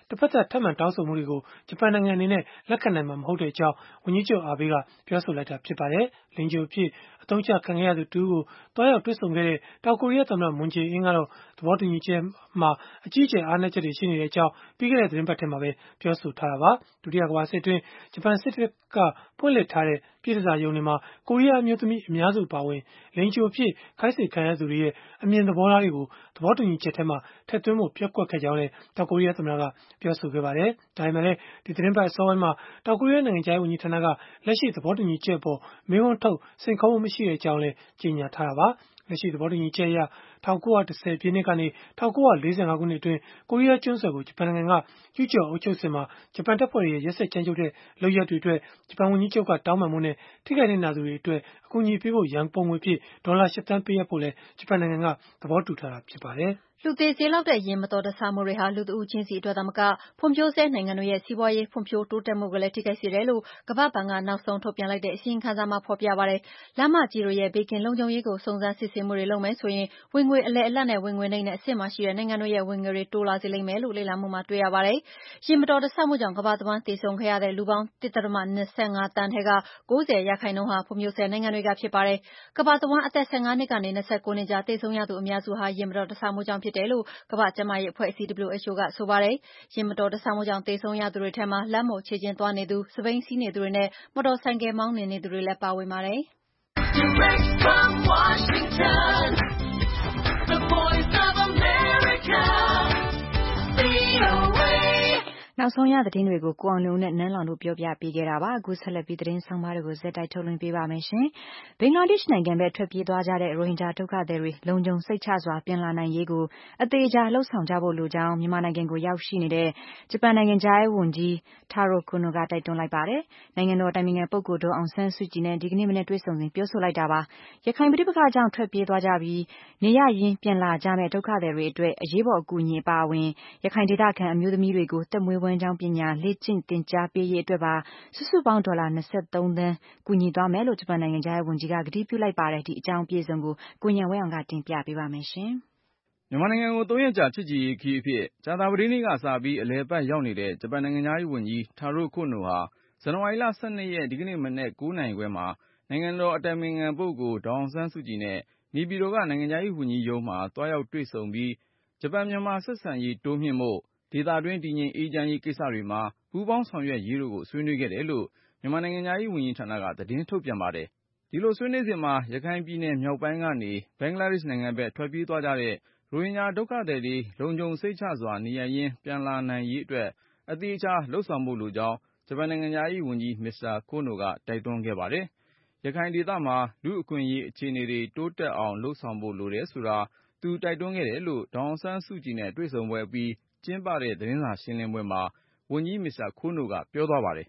တဖက်သတ်ထပ်မံတောင်းဆိုမှုတွေကိုဂျပန်နိုင်ငံအနေနဲ့လက်ခံနိုင်မှာမဟုတ်တဲ့အကြောင်းဝန်ကြီးချုပ်အာဘေးကပြောဆိုလိုက်တာဖြစ်ပါတယ်။လင်ဂျိုအဖြစ်အသုံးချခံခဲ့ရသူတူကိုတွားရောက်တွေ့ဆုံခဲ့တဲ့တောင်ကိုရီးယားသမ္မတမွန်ဂျေအင်းကတော့သဘောတူညီချက်မှာအကြီးအကျယ်အားနည်းချက်တွေရှိနေတဲ့အကြောင်းပြီးခဲ့တဲ့သတင်းပတ်ထဲမှာပဲပြောဆိုထားတာပါ။ဒုတိယကမ္ဘာစစ်အတွင်းဂျပန်စစ်တပ်ကဖွင့်လှစ်ထားတဲ့ပြည်ထစာရုံတွေမှာကိုရီးယားအမျိုးသမီးအများစုပါဝင်လင်ဂျိုအဖြစ်ခိုင်းစေခံရသူတွေရဲ့အမြင်သဘောထားတွေကိုသဘောတူညီချက်ထဲမှာထည့်သွင်းဖို့ပျက်ကွက်ခဲ့ကြောင်းလည်းတောင်ကိုရီးယားသမ္မတကပြောဆိုခဲ့ပါတယ်။ဒါပေမဲ့လည်းဒီသတင်းပတ်အစောပိုင်းမှာတောင်ကိုရီးယားနိုင်ငံခြားရေးဝန်ကြီးဌာနကလက်ရှိသဘောတူညီချက်အပေါ်မေးခွန်းထုတ်စိန်ခေါ်မှုမရှိတဲ့အကြောင်းလည်းကြေညာထားတာပါ။လက်ရှိသဘောတူညီချက်အရ၁၉၁၀ပြည့်နှစ်ကနေ၁၉၄၅ခုနှစ်အတွင်းကိုရီးယားကျွန်းဆွယ်ကိုဂျပန်နိုင်ငံကကျူးကျော်အုပ်ချုပ်စဉ်မှာဂျပန်တပ်ဖွဲ့တွေရဲ့ရက်စက်ကြမ်းကြုတ်တဲ့လုပ်ရပ်တွေအတွက်ဂျပန်ဝန်ကြီးချုပ်ကတောင်းပန်မှုနဲ့ထိခိုက်နစ်နာသူတွေအတွက်အကူအညီပေးဖို့ရန်ပုံငွေဖြစ်ဒေါ်လာရှစ်သန်းပေးအပ်ဖို့လည်းဂျပန်နိုင်ငံကသဘောတူထားတာဖြစ်ပါတယ်။လူသေစေလောက်တဲ့ယာဉ်မတော်တဆမှုတွေဟာလူတဦးချင်းစီအတွက်သာမကဖွံ့ဖြိုးဆဲနိုင်ငံတွေရဲ့စီးပွားရေးဖွံ့ဖြိုးတိုးတက်မှုကိုလည်းထိခိုက်စေတယ်လို့ကမ္ဘာ့ဘဏ်ကနောက်ဆုံးထုတ်ပြန်လိုက်တဲ့အစီရင်ခံစာမှာဖော်ပြပါတယ်။လမ်းမကြီးတွေရဲ့ဘေးကင်းလုံခြုံရေးကိုစုံစမ်းစစ်ဆေးမှုတွေလုပ်မယ်ဆိုရင်ဝင်ငွေအလယ်အလတ်နဲ့ဝင်ငွေနိမ့်တဲ့အဆင့်မှာရှိတဲ့နိုင်ငံတွေရဲ့ဝင်ငွေတွေတိုးလာစေလိမ့်မယ်လို့လေ့လာမှုမှာတွေ့ရပါတယ်။ယာဉ်မတော်တဆမှုကြောင့်ကမ္ဘာတဝန်းသေဆုံးခဲ့ရတဲ့လူပေါင်း တစ်ဒသမ၂၅သန်းထဲက၉၀ရာခိုင်နှုန်းဟာဖွံ့ဖြိုးဆဲနိုင်ငံတွေကဖြစ်ပါတယ်။ကမ္ဘာတဝန်းအသက်၁၅နှစ်ကနေ၂၉နှစ်ကြားသေဆုံးရသူအများစုဟာယာဉ်မတော်တဆမှုကြောင့်ဖြစ်တယ်လို့ကမ္ဘာ့ကျန်းမာရေးအဖွဲ့အစည်း W H O ကဆိုပါတယ်။ယာဉ်မတော်တဆမှုကြောင့်သေဆုံးရသူတွေထဲမှာလမ်းပေါ်ခြေကျင်သွားနေသူ၊စက်ဘီးစီးနေသူတွေနဲ့မော်တော်ဆိုင်ကယ်မောင်းနှင်နေသူတွေလည်းပါဝင်ပါတယ်။ VOA နောက်ဆုံးရသတင်းတွေကိုကိုအောင်လုံးနဲ့နန်းလောင်တို့ပြောပြပေးခဲ့တာပါအခုဆက်လက်ပြီးသတင်းဆောင်မတွေကိုဇက်တိုက်ထုတ်လွှင့်ပေးပါမယ်ရှင်ဘင်္ဂလားဒေ့ရှ်နိုင်ငံဘက်ထွက်ပြေးသွားကြတဲ့ရိုဟင်ဂျာဒုက္ခသည်တွေလုံခြုံစိတ်ချစွာပြန်လာနိုင်ရေးကိုအသေးချာလှုပ်ဆောင်ကြဖို့လိုကြောင်းမြန်မာနိုင်ငံကိုရောက်ရှိနေတဲ့ဂျပန်နိုင်ငံခြားရေးဝန်ကြီး Taro Kono ကတိုက်တွန်းလိုက်ပါတယ်နိုင်ငံတော်အတိုင်ပင်ခံပုဂ္ဂိုလ်ဒေါ်အောင်ဆန်းစုကြည်နဲ့ဒီကနေ့မနေ့တွေ့ဆုံစဉ်ပြောဆိုလိုက်တာပါရခိုင်ပဋိပက္ခကြောင့်ထွက်ပြေးသွားကြပြီးနေရရင်းပြန်လာကြမဲ့ဒုက္ခသည်တွေအတွက်အရေးပေါ်အကူအညီအပါအဝင်ရခိုင်ဒေသခံအမျိုးသမီးတွေကိုတက်မွေးဝမ်းကြောင်းပညာလေ့ကျင့်သင်ကြားပေးရေးအတွက်ပါစုစုပေါင်းဒေါ်လာ၂၃သန်းကူညီသွားမယ်လို့ဂျပန်နိုင်ငံခြားရေးဝန်ကြီးကကတိပြုလိုက်ပါတယ်ဒီအကြောင်းအပြည့်အစုံကိုကိုဉာဏ်ဝင်းအောင်ကတင်ပြပေးပါမယ်ရှင်မြန်မာနိုင်ငံကိုသုံးရက်ကြာချစ်ကြည်ရေးခရီးအဖြစ်ကြာသပတေးနေ့ကစပြီးအလည်အပတ်ရောက်နေတဲ့ဂျပန်နိုင်ငံခြားရေးဝန်ကြီး Taro Kono ဟာဇန်နဝါရီလ၁၂ရက်ဒီကနေ့မနက်၉နာရီခွဲမှာနိုင်ငံတော်အတိုင်ပင်ခံပုဂ္ဂိုလ်ဒေါ်အောင်ဆန်းစုကြည်နဲ့နေပြည်တော်ကနိုင်ငံခြားရေးဝန်ကြီးရုံးမှာတွားရောက်တွေ့ဆုံပြီးဂျပန်မြန်မာဆက်ဆံရေးတိုးမြှင့်ဖို့ဒေသတွင်းတည်ငြိမ်အေးချမ်းရေးကိစ္စတွေမှာပူးပေါင်းဆောင်ရွက်ရေးတို့ကိုဆွေးနွေးခဲ့တယ်လို့မြန်မာနိုင်ငံခြားရေးဝန်ကြီးဌာနကသတင်းထုတ်ပြန်ပါတယ်ဒီလိုဆွေးနွေးစဉ်မှာရခိုင်ပြည်နယ်မြောက်ပိုင်းကနေဘင်္ဂလားဒေ့ရှ်နိုင်ငံဘက်ထွက်ပြေးသွားကြတဲ့ရိုဟင်ဂျာဒုက္ခသည်တွေလုံခြုံစိတ်ချစွာနေရပ်ရင်းပြန်လာနိုင်ရေးအတွက်အသေးချာလှုပ်ဆောင်ဖို့လိုကြောင်းဂျပန်နိုင်ငံခြားရေးဝန်ကြီးမစ္စတာကိုနိုကတိုက်တွန်းခဲ့ပါတယ်ရခိုင်ဒေသမှာလူ့အခွင့်အရေးအခြေအနေတွေတိုးတက်အောင်လှုပ်ဆောင်ဖို့လိုတယ်ဆိုတာသူတိုက်တွန်းခဲ့တယ်လို့ဒေါ်အောင်ဆန်းစုကြည်နဲ့တွေ့ဆုံပွဲအပြီးကျင်းပတဲ့သတင်းစာရှင်းလင်းပွဲမှာဝန်ကြီးမစ္စတာကိုနိုကပြောသွားပါတယ်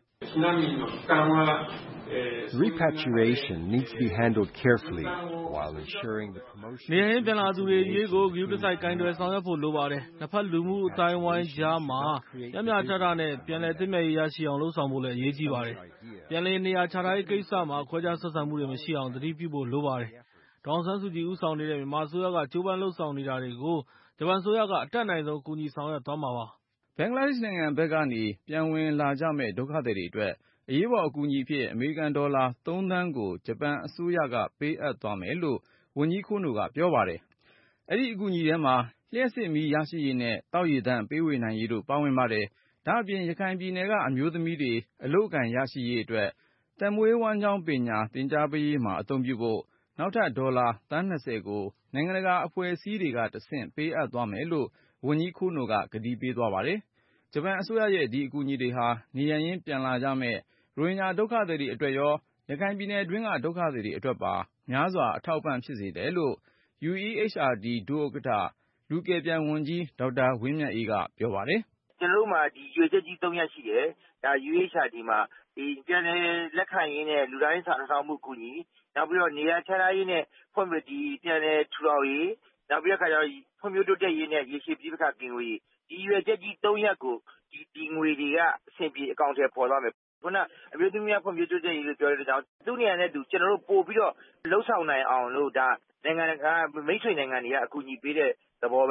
Repatriation needs to be handled carefully while ensuring the promotion နေရင်ပြန်လာသူတွေရေးကိုဂရုတစိုက်ကိုင်တွယ်ဆောင်ရွက်ဖို့လိုပါတယ်နှစ်ဖက်လူမှုအတိုင်းဝိုင်းကြားမှာမျှမျှတတနဲ့ပြန်လည်သင့်မြတ်ရေးရရှိအောင်လှုပ်ဆောင်ဖို့လည်းအရေးကြီးပါတယ်ပြန်လည်နေရာချထားရေးကိစ္စမှာခွဲခြားဆက်ဆံမှုတွေမရှိအောင်သတိပြုဖို့လိုပါတယ်ဒေါအောင်ဆန်းစုကြည်ဦးဆောင်နေတဲ့မြန်မာအစိုးရကကြိုးပမ်းလှုပ်ဆောင်နေတာတွေကိုဂျပန်အစိုးရကအတတ်နိုင်ဆုံးကူညီဆောင်ရွက်သွားမှာပါဘင်္ဂလားဒေ့ရှ်နိုင်ငံဘက်ကနေပြန်ဝင်လာကြမဲ့ဒုက္ခသည်တွေအတွက်အရေးပေါ်အကူအညီအဖြစ်အမေရိကန်ဒေါ်လာသုံးသန်းကိုဂျပန်အစိုးရကပေးအပ်သွားမယ်လို့ဝန်ကြီးကိုနိုကပြောပါတယ်။အဲဒီအကူအညီထဲမှာလျှပ်စစ်မီးရရှိရေးနဲ့တောက်ရေသန့်ပေးဝေနိုင်ရေးတို့ပါဝင်ပါတယ်။ဒါ့အပြင်ရခိုင်ပြည်နယ်ကအမျိုးသမီးတွေအလုပ်အကိုင်ရရှိရေးအတွက်သက်မွေးဝမ်းကြောင်းပညာသင်ကြားပေးရေးမှာအသုံးပြုဖို့နောက်ထပ်ဒေါ်လာသန်း၂၀ကိုနိုင်ငံတကာအဖွဲ့အစည်းတွေကတဆင့်ပေးအပ်သွားမယ်လို့ဝန်ကြီးကိုနိုကကတိပေးသွားပါတယ်။ဂျပန်အစိုးရရဲ့ဒီအကူအညီတွေဟာနေရပ်ရင်းပြန်လာကြမဲ့ရိုဟင်ဂျာဒုက္ခသည်တွေအတွက်ရောရခိုင်ပြည်နယ်တွင်းကဒုက္ခသည်တွေအတွက်ပါများစွာအထောက်အပံ့ဖြစ်စေတယ်လို့ U E H R D ဒုဥက္ကဋ္ဌလူကယ်ပြန်ဝန်ကြီးဒေါက်တာဝင်းမြတ်အေးကပြောပါတယ်။ကျွန်တော်တို့မှာဒီရွေချက်ကြီးသုံးရပ်ရှိတယ်။ဒါ U E H R D မှာဒီပြန်လည်လက်ခံရေးနဲ့လူသားရေးစာထောက်မှုကူညီနောက်ပြီးတော့နေရာချထားရေးနဲ့ဖွံ့ဖြိုးဒီပြန်လည်ထူထောင်ရေးနောက်ပြီးတော့ခါကျတော့ဖွံ့ဖြိုးတိုးတက်ရေးနဲ့ရေရှည်ပြည်ပခကင်ဝေးဒီရွေချက်ကြီးသုံးရပ်ကိုဒီဒီငွေတွေကအဆင့်ပြေအကောင့်ထဲပေါ်သွားမယ်ခုနအမျိုးသမီးများဖွံ့ဖြိုးတိုးတက်ရေးလို့ပြောတဲ့ကြောင့်သူ့နေရာနဲ့သူကျွန်တော်တို့ပို့ပြီးတော့လှုပ်ဆောင်နိုင်အောင်လို့ဒါနိုင်ငံတကာမိတ်ဆွေနိုင်ငံတွေကအကူအညီပေးတဲ့သဘောပဲ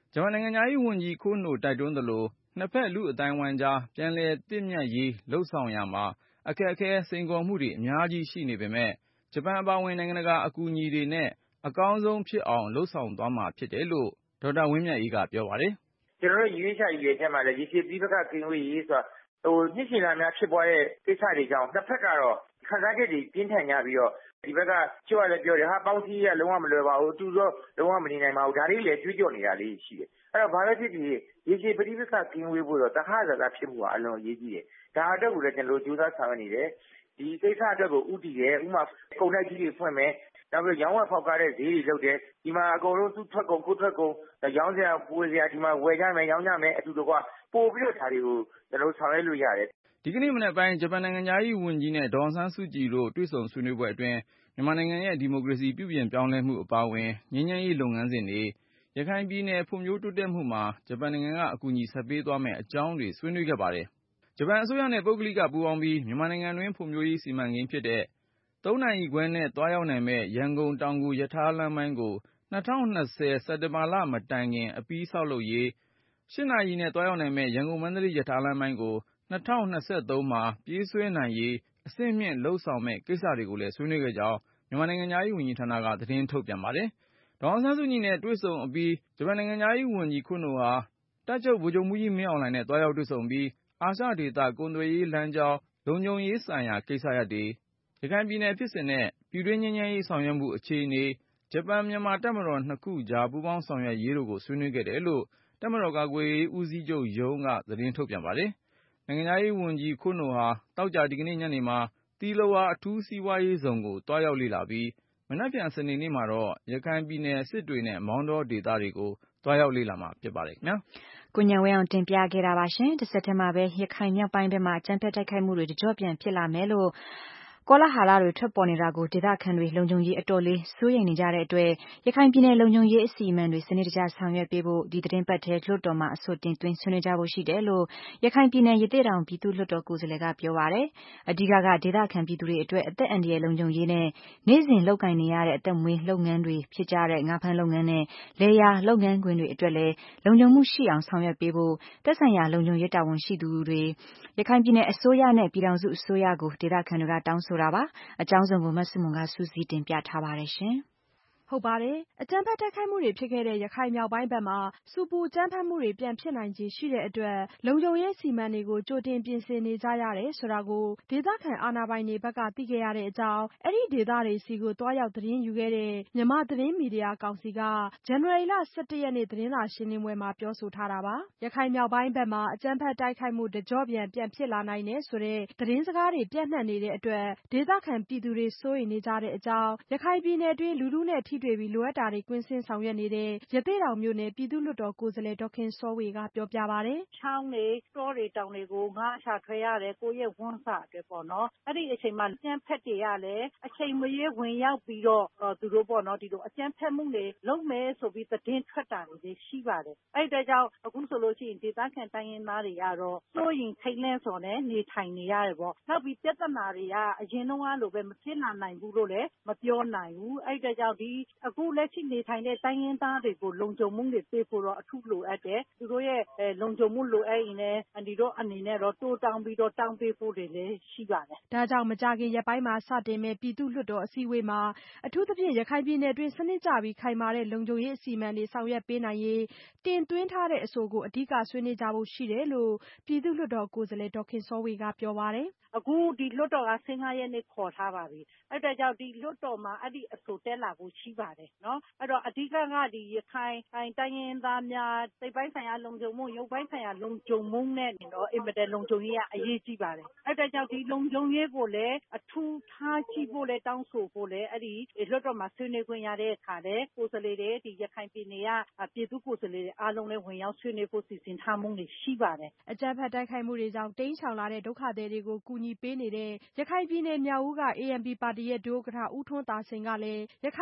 ဂျပန်နိုင်ငံသားရေးဝန်ကြီးခိုနိုတိုက်တွန်းသလိုနှစ်ဖက်လူအတိုင်းဝိုင်းကြားပြန်လည်တည်မြဲရေးလှုပ်ဆောင်ရမှာအခက်အခဲစိန်ခေါ်မှုတွေအများကြီးရှိနေပေမဲ့ဂျပန်အပါအဝင်နိုင်ငံတကာအကူအညီတွေနဲ့အကောင်းဆုံးဖြစ်အောင်လှုပ်ဆောင်သွားမှာဖြစ်တယ်လို့ဒေါက်တာဝင်းမြတ်အေးကပြောပါတယ်။ကျွန်တော်တို့ ယူ အက်ချ အာർ ထဲမှာလည်းရေရှည်ပြီးပကကင်းဝေးရေးဆိုတာဟိုနှစ်ရှည်လာများဖြစ်ပွားတဲ့ကိစ္စတွေကြောင့်တစ်ဖက်ကတော့ခံစားချက်တွေပြင်းထန်ကြပြီးတော့ဒီဘက်ကကြွရတယ်ပြောတယ်ဟာပေါင်းစည်းရလုံးဝမလွယ်ပါဘူးအတူတော့လုံးဝမနေနိုင်ပါဘူးဒါလေးလည်းကြွေးကြော်နေတာလေးရှိတယ်အဲ့တော့ဘာပဲဖြစ်ဖြစ်ရေရှည်ပဋိပက္ခကင်းဝေးဖို့တော့တခါတခါဖြစ်မှုကအလွန်အရေးကြီးတယ်ဒါအတွက်ကိုလည်းကျွန်တော်တို့ကြိုးစားဆောင်ရွက်နေတယ်ဒီကိစ္စအတွက်ကိုဥတည်တယ်ဥမာကုန်တိုက်ကြီးတွေဖွင့်မယ်နောက်ပြီးရောင်းဝယ်ဖောက်ကားတဲ့ဈေးတွေလုပ်တယ်ဒီမှာအကုန်လုံးသူ့ထွက်ကုန်ကိုထွက်ကုန်ရောင်းစရာပွေစရာဒီမှာဝယ်ကြမယ်ရောင်းကြမယ်အတူတကွပို့ပြီးတော့ဒါတွေကိုကျွန်တော်ဆောင်ရွက်လို့ရတယ်ဒီကနေ့မနက်ပိုင်းဂျပန်နိုင်ငံသားရေးဝန်ကြီးနဲ့ဒေါ်အောင်ဆန်းစုကြည်တို့တွေ့ဆုံဆွေးနွေးပွဲအတွင်းမြန်မာနိုင်ငံရဲ့ဒီမိုကရေစီပြုပြင်ပြောင်းလဲမှုအပါအဝင်ငြိမ်းချမ်းရေးလုပ်ငန်းစဉ်တွေရခိုင်ပြည်နယ်ဖွံ့ဖြိုးတိုးတက်မှုမှာဂျပန်နိုင်ငံကအကူအညီဆက်ပေးသွားမယ့်အကြောင်းတွေဆွေးနွေးခဲ့ပါတယ်ဂျပန်အစိုးရနဲ့ပုဂ္ဂလိကပူးပေါင်းပြီးမြန်မာနိုင်ငံတွင်းဖွံ့ဖြိုးရေးစီမံကိန်းဖြစ်တဲ့သုံးနာရီခွဲနဲ့သွားရောက်နိုင်မဲ့ရန်ကုန်တောင်ငူရထားလမ်းပိုင်းကို၂၀၂၀စက်တင်ဘာလမတိုင်ခင်အပြီးဆောက်လုပ်ရေး၈နာရီနဲ့သွားရောက်နိုင်မဲ့ရန်ကုန်မန္တလေးရထားလမ်းပိုင်းကို၂၀၂၃မှာပြေးဆွဲနိုင်ရေးအဆင့်မြင့်လှုပ်ဆောင်မဲ့ကိစ္စတွေကိုလည်းဆွေးနွေးခဲ့ကြောင်းမြန်မာနိုင်ငံသားရေးဝန်ကြီးဌာနကသတင်းထုတ်ပြန်ပါတယ်ဒေါ်အောင်ဆန်းစုကြည်နဲ့တွေ့ဆုံအပြီးဂျပန်နိုင်ငံသားရေးဝန်ကြီးခိုနိုဟာတပ်ချုပ်ဗိုလ်ချုပ်မှူးကြီးမင်းအောင်လှိုင်နဲ့တွားရောက်တွေ့ဆုံပြီးအာရှဒေသကုန်သွယ်ရေးလမ်းကြောင်းလုံခြုံရေးဆိုင်ရာကိစ္စရပ်တွေရခိုင်ပြည်နယ်ဖြစ်စဉ်နဲ့ပြည်တွင်းငြိမ်းချမ်းရေးဆောင်ရွက်မှုအခြေအနေဂျပန်မြန်မာတပ်မတော်နှစ်ခုကြားပူးပေါင်းဆောင်ရွက်ရေးတို့ကိုဆွေးနွေးခဲ့တယ်လို့တပ်မတော်ကာကွယ်ရေးဦးစီးချုပ်ရုံးကသတင်းထုတ်ပြန်ပါတယ်နိုင်ငံသားရေးဝန်ကြီးခိုနိုဟာတောက်ကြဒီကနေ့ညနေမှာသီလဝါအထူးစီးပွားရေးဇုံကိုတွားရောက်လေ့လာပြီးမနက်ဖြန်စနေနေ့မှာတော့ရခိုင်ပြည်နယ်စစ်တွေနဲ့မောင်းတောဒေသတွေကိုတွားရောက်လေ့လာမှာဖြစ်ပါတယ်ခင်ဗျာကိုဉာဏ်ဝင်းအောင်တင်ပြခဲ့တာပါရှင်တစ်ဆက်တည်းမှာပဲရခိုင်မြောက်ပိုင်းဘက်မှာအကြမ်းဖက်တိုက်ခိုက်မှုတွေတကြော့ပြန်ဖြစ်လာမယ်လို့ကောလာဟာလတွေထွက်ပေါ်နေတာကိုဒေသခံတွေလုံခြုံရေးအတော်လေးစိုးရိမ်နေကြတဲ့အတွက်ရခိုင်ပြည်နယ်လုံခြုံရေးအစီအမံတွေစနစ်တကျဆောင်ရွက်ပေးဖို့ဒီသတင်းပတ်ထဲလွှတ်တော်မှာအဆိုတင်သွင်းဆွေးနွေးကြဖို့ရှိတယ်လို့ရခိုင်ပြည်နယ်ရသေ့တောင်ပြည်သူ့လွှတ်တော်ကိုယ်စားလှယ်ကပြောပါတယ်။အဓိကကဒေသခံပြည်သူတွေအတွက်အသက်အန္တရာယ်လုံခြုံရေးနဲ့နေ့စဉ်လုပ်ကိုင်နေရတဲ့အသက်မွေးလုပ်ငန်းတွေဖြစ်ကြတဲ့ငါးဖမ်းလုပ်ငန်းနဲ့လယ်ယာလုပ်ငန်းခွင်တွေအတွက်လည်းလုံခြုံမှုရှိအောင်ဆောင်ရွက်ပေးဖို့သက်ဆိုင်ရာလုံခြုံရေးတာဝန်ရှိသူတွေရခိုင်ပြည်နယ်အစိုးရနဲ့ပြည်ထောင်စုအစိုးရကိုဒေသခံတွေကတောင်းဆိုတာပါအကြောင်းစုံကိုမဆုမွန်ကစူးစီးတင်ပြထားပါတယ်ရှင်။ဟုတ်ပါတယ်။အကြမ်းဖက်တိုက်ခိုက်မှုတွေဖြစ်ခဲ့တဲ့ရခိုင်မြောက်ပိုင်းဘက်မှာစူပူကြမ်းဖက်မှုတွေပြန်ဖြစ်နိုင်ခြေရှိတဲ့အတွက်လုံခြုံရေးစီမံတွေကိုကြိုတင်ပြင်ဆင်နေကြရတယ်ဆိုတာကိုဒေသခံအာဏာပိုင်တွေဘက်ကသိခဲ့ရတဲ့အကြောင်းအဲ့ဒီဒေသတွေစီကိုတွားရောက်သတင်းယူခဲ့တဲ့မြန်မာသတင်းမီဒီယာကောင်စီကဇန်နဝါရီလ၁၁ရက်နေ့သတင်းစာရှင်းလင်းပွဲမှာပြောဆိုထားတာပါ။ရခိုင်မြောက်ပိုင်းဘက်မှာအကြမ်းဖက်တိုက်ခိုက်မှုတကြော့ပြန်ပြန်ဖြစ်လာနိုင်တယ်ဆိုတဲ့သတင်းစကားတွေပြန့်နှံ့နေတဲ့အတွက်ဒေသခံပြည်သူတွေစိုးရိမ်နေကြတဲ့အကြောင်းရခိုင်ပြည်နယ်တွင်းလူထုနဲ့ထိတွေ့ပြီးလိုအပ်တာတွေကွင်းဆင်းဆောင်ရွက်နေတဲ့ရသေ့တောင်မြို့နယ်ပြည်သူ့လွှတ်တော်ကိုယ်စားလှယ်ဒေါ်ခင်စောဝေကပြောပြပါတယ်။ချောင်းတွေတောတွေတောင်တွေကိုငါးရှာထွေရတယ်ကိုယ့်ရဲ့ဝန်းစာအတွက်ပေါ့နော်။အဲ့ဒီအချိန်မှာအကြမ်းဖက်တွေကလည်းအချိန်မရွေးဝင်ရောက်ပြီးတော့သူတို့ပေါ့နော်ဒီလိုအကြမ်းဖက်မှုတွေလုပ်မယ်ဆိုပြီးသတင်းထွက်တာတွေရှိပါတယ်။အဲ့ဒီကြောင့်အခုဆိုလို့ရှိရင်ဒေသခံတိုင်းရင်းသားတွေကတော့စိုးရင်ထိတ်လန့်စွာနဲ့နေထိုင်နေရတယ်ပေါ့။နောက်ပြီးပြဿနာတွေကအရင်တုန်းကလိုပဲမဖြစ်လာနိုင်ဘူးလို့လည်းမပြောနိုင်ဘူး။အဲ့ဒီကြောင့်ဒီအခုလက်ရှိနေထိုင်တဲ့တိုင်းရင်းသားတွေကိုလုံခြုံမှုတွေပေးဖို့တော့အထူးလိုအပ်တယ်သူတို့ရဲ့လုံခြုံမှုလိုအပ်ရင်လည်းဒီတို့အနေနဲ့တော့တိုးတောင်းပြီးတော့တောင်းပေးဖို့တွေလည်းရှိပါတယ်ဒါကြောင့်မကြခင်ရက်ပိုင်းမှာစတင်မဲ့ပြည်သူ့လွှတ်တော်အစည်းအဝေးမှာအထူးသဖြင့်ရခိုင်ပြည်နယ်တွင်းစနစ်ကျပြီးခိုင်မာတဲ့လုံခြုံရေးအစီအမံတွေဆောင်ရွက်ပေးနိုင်ရေးတင်သွင်းထားတဲ့အဆိုကိုအဓိကဆွေးနွေးကြဖို့ရှိတယ်လို့ပြည်သူ့လွှတ်တော်ကိုယ်စားလှယ်ဒေါ်ခင်စောဝေကပြောပါတယ်အခုဒီလွှတ်တော်ကဆယ့်ငါးရက်နေ့ခေါ်ထားပါပြီအဲ့ဒါကြောင့်ဒီလွှတ်တော်မှာအဲ့ဒီအဆိုတက်လာဖို့ရှိပါတယ်နော်အဲ့တော့အဓိကကဒီရခိုင်တိုင်းရင်းသားများစိတ်ပိုင်းဆိုင်ရာလုံခြုံမှုရုပ်ပိုင်းဆိုင်ရာလုံခြုံမှုနဲ့တော့အင်မတန်လုံခြုံရေးကအရေးကြီးပါတယ်အဲ့ဒါကြောင့်ဒီလုံခြုံရေးကိုလည်းအထူးထားကြည့်ဖို့လည်းတောင်းဆိုဖို့လည်းအဲ့ဒီလွှတ်တော်မှာဆွေးနွေးခွင့်ရတဲ့အခါလည်းကိုယ်စားလှယ်တွေဒီရခိုင်ပြည်နယ်ကပြည်သူ့ကိုယ်စားလှယ်တွေအားလုံးလည်းဝင်ရောက်ဆွေးနွေးဖို့စီစဉ်ထားမှုတွေရှိပါတယ်အကြမ်းဖက်တိုက်ခိုက်မှုတွေကြောင့်တိမ်းရှောင်လာတဲ့ဒုက္ခသည်တွေကိုကူညီပေးနေတဲ့ရခိုင်ပြည်နယ်မြောက်ဦးက အေ အန် ပီ ပါတီရဲ့ဒုဥက္ကဋ္ဌဦးထွန်းသာစိန်ကလည်းရခိုင်ပြည်နယ်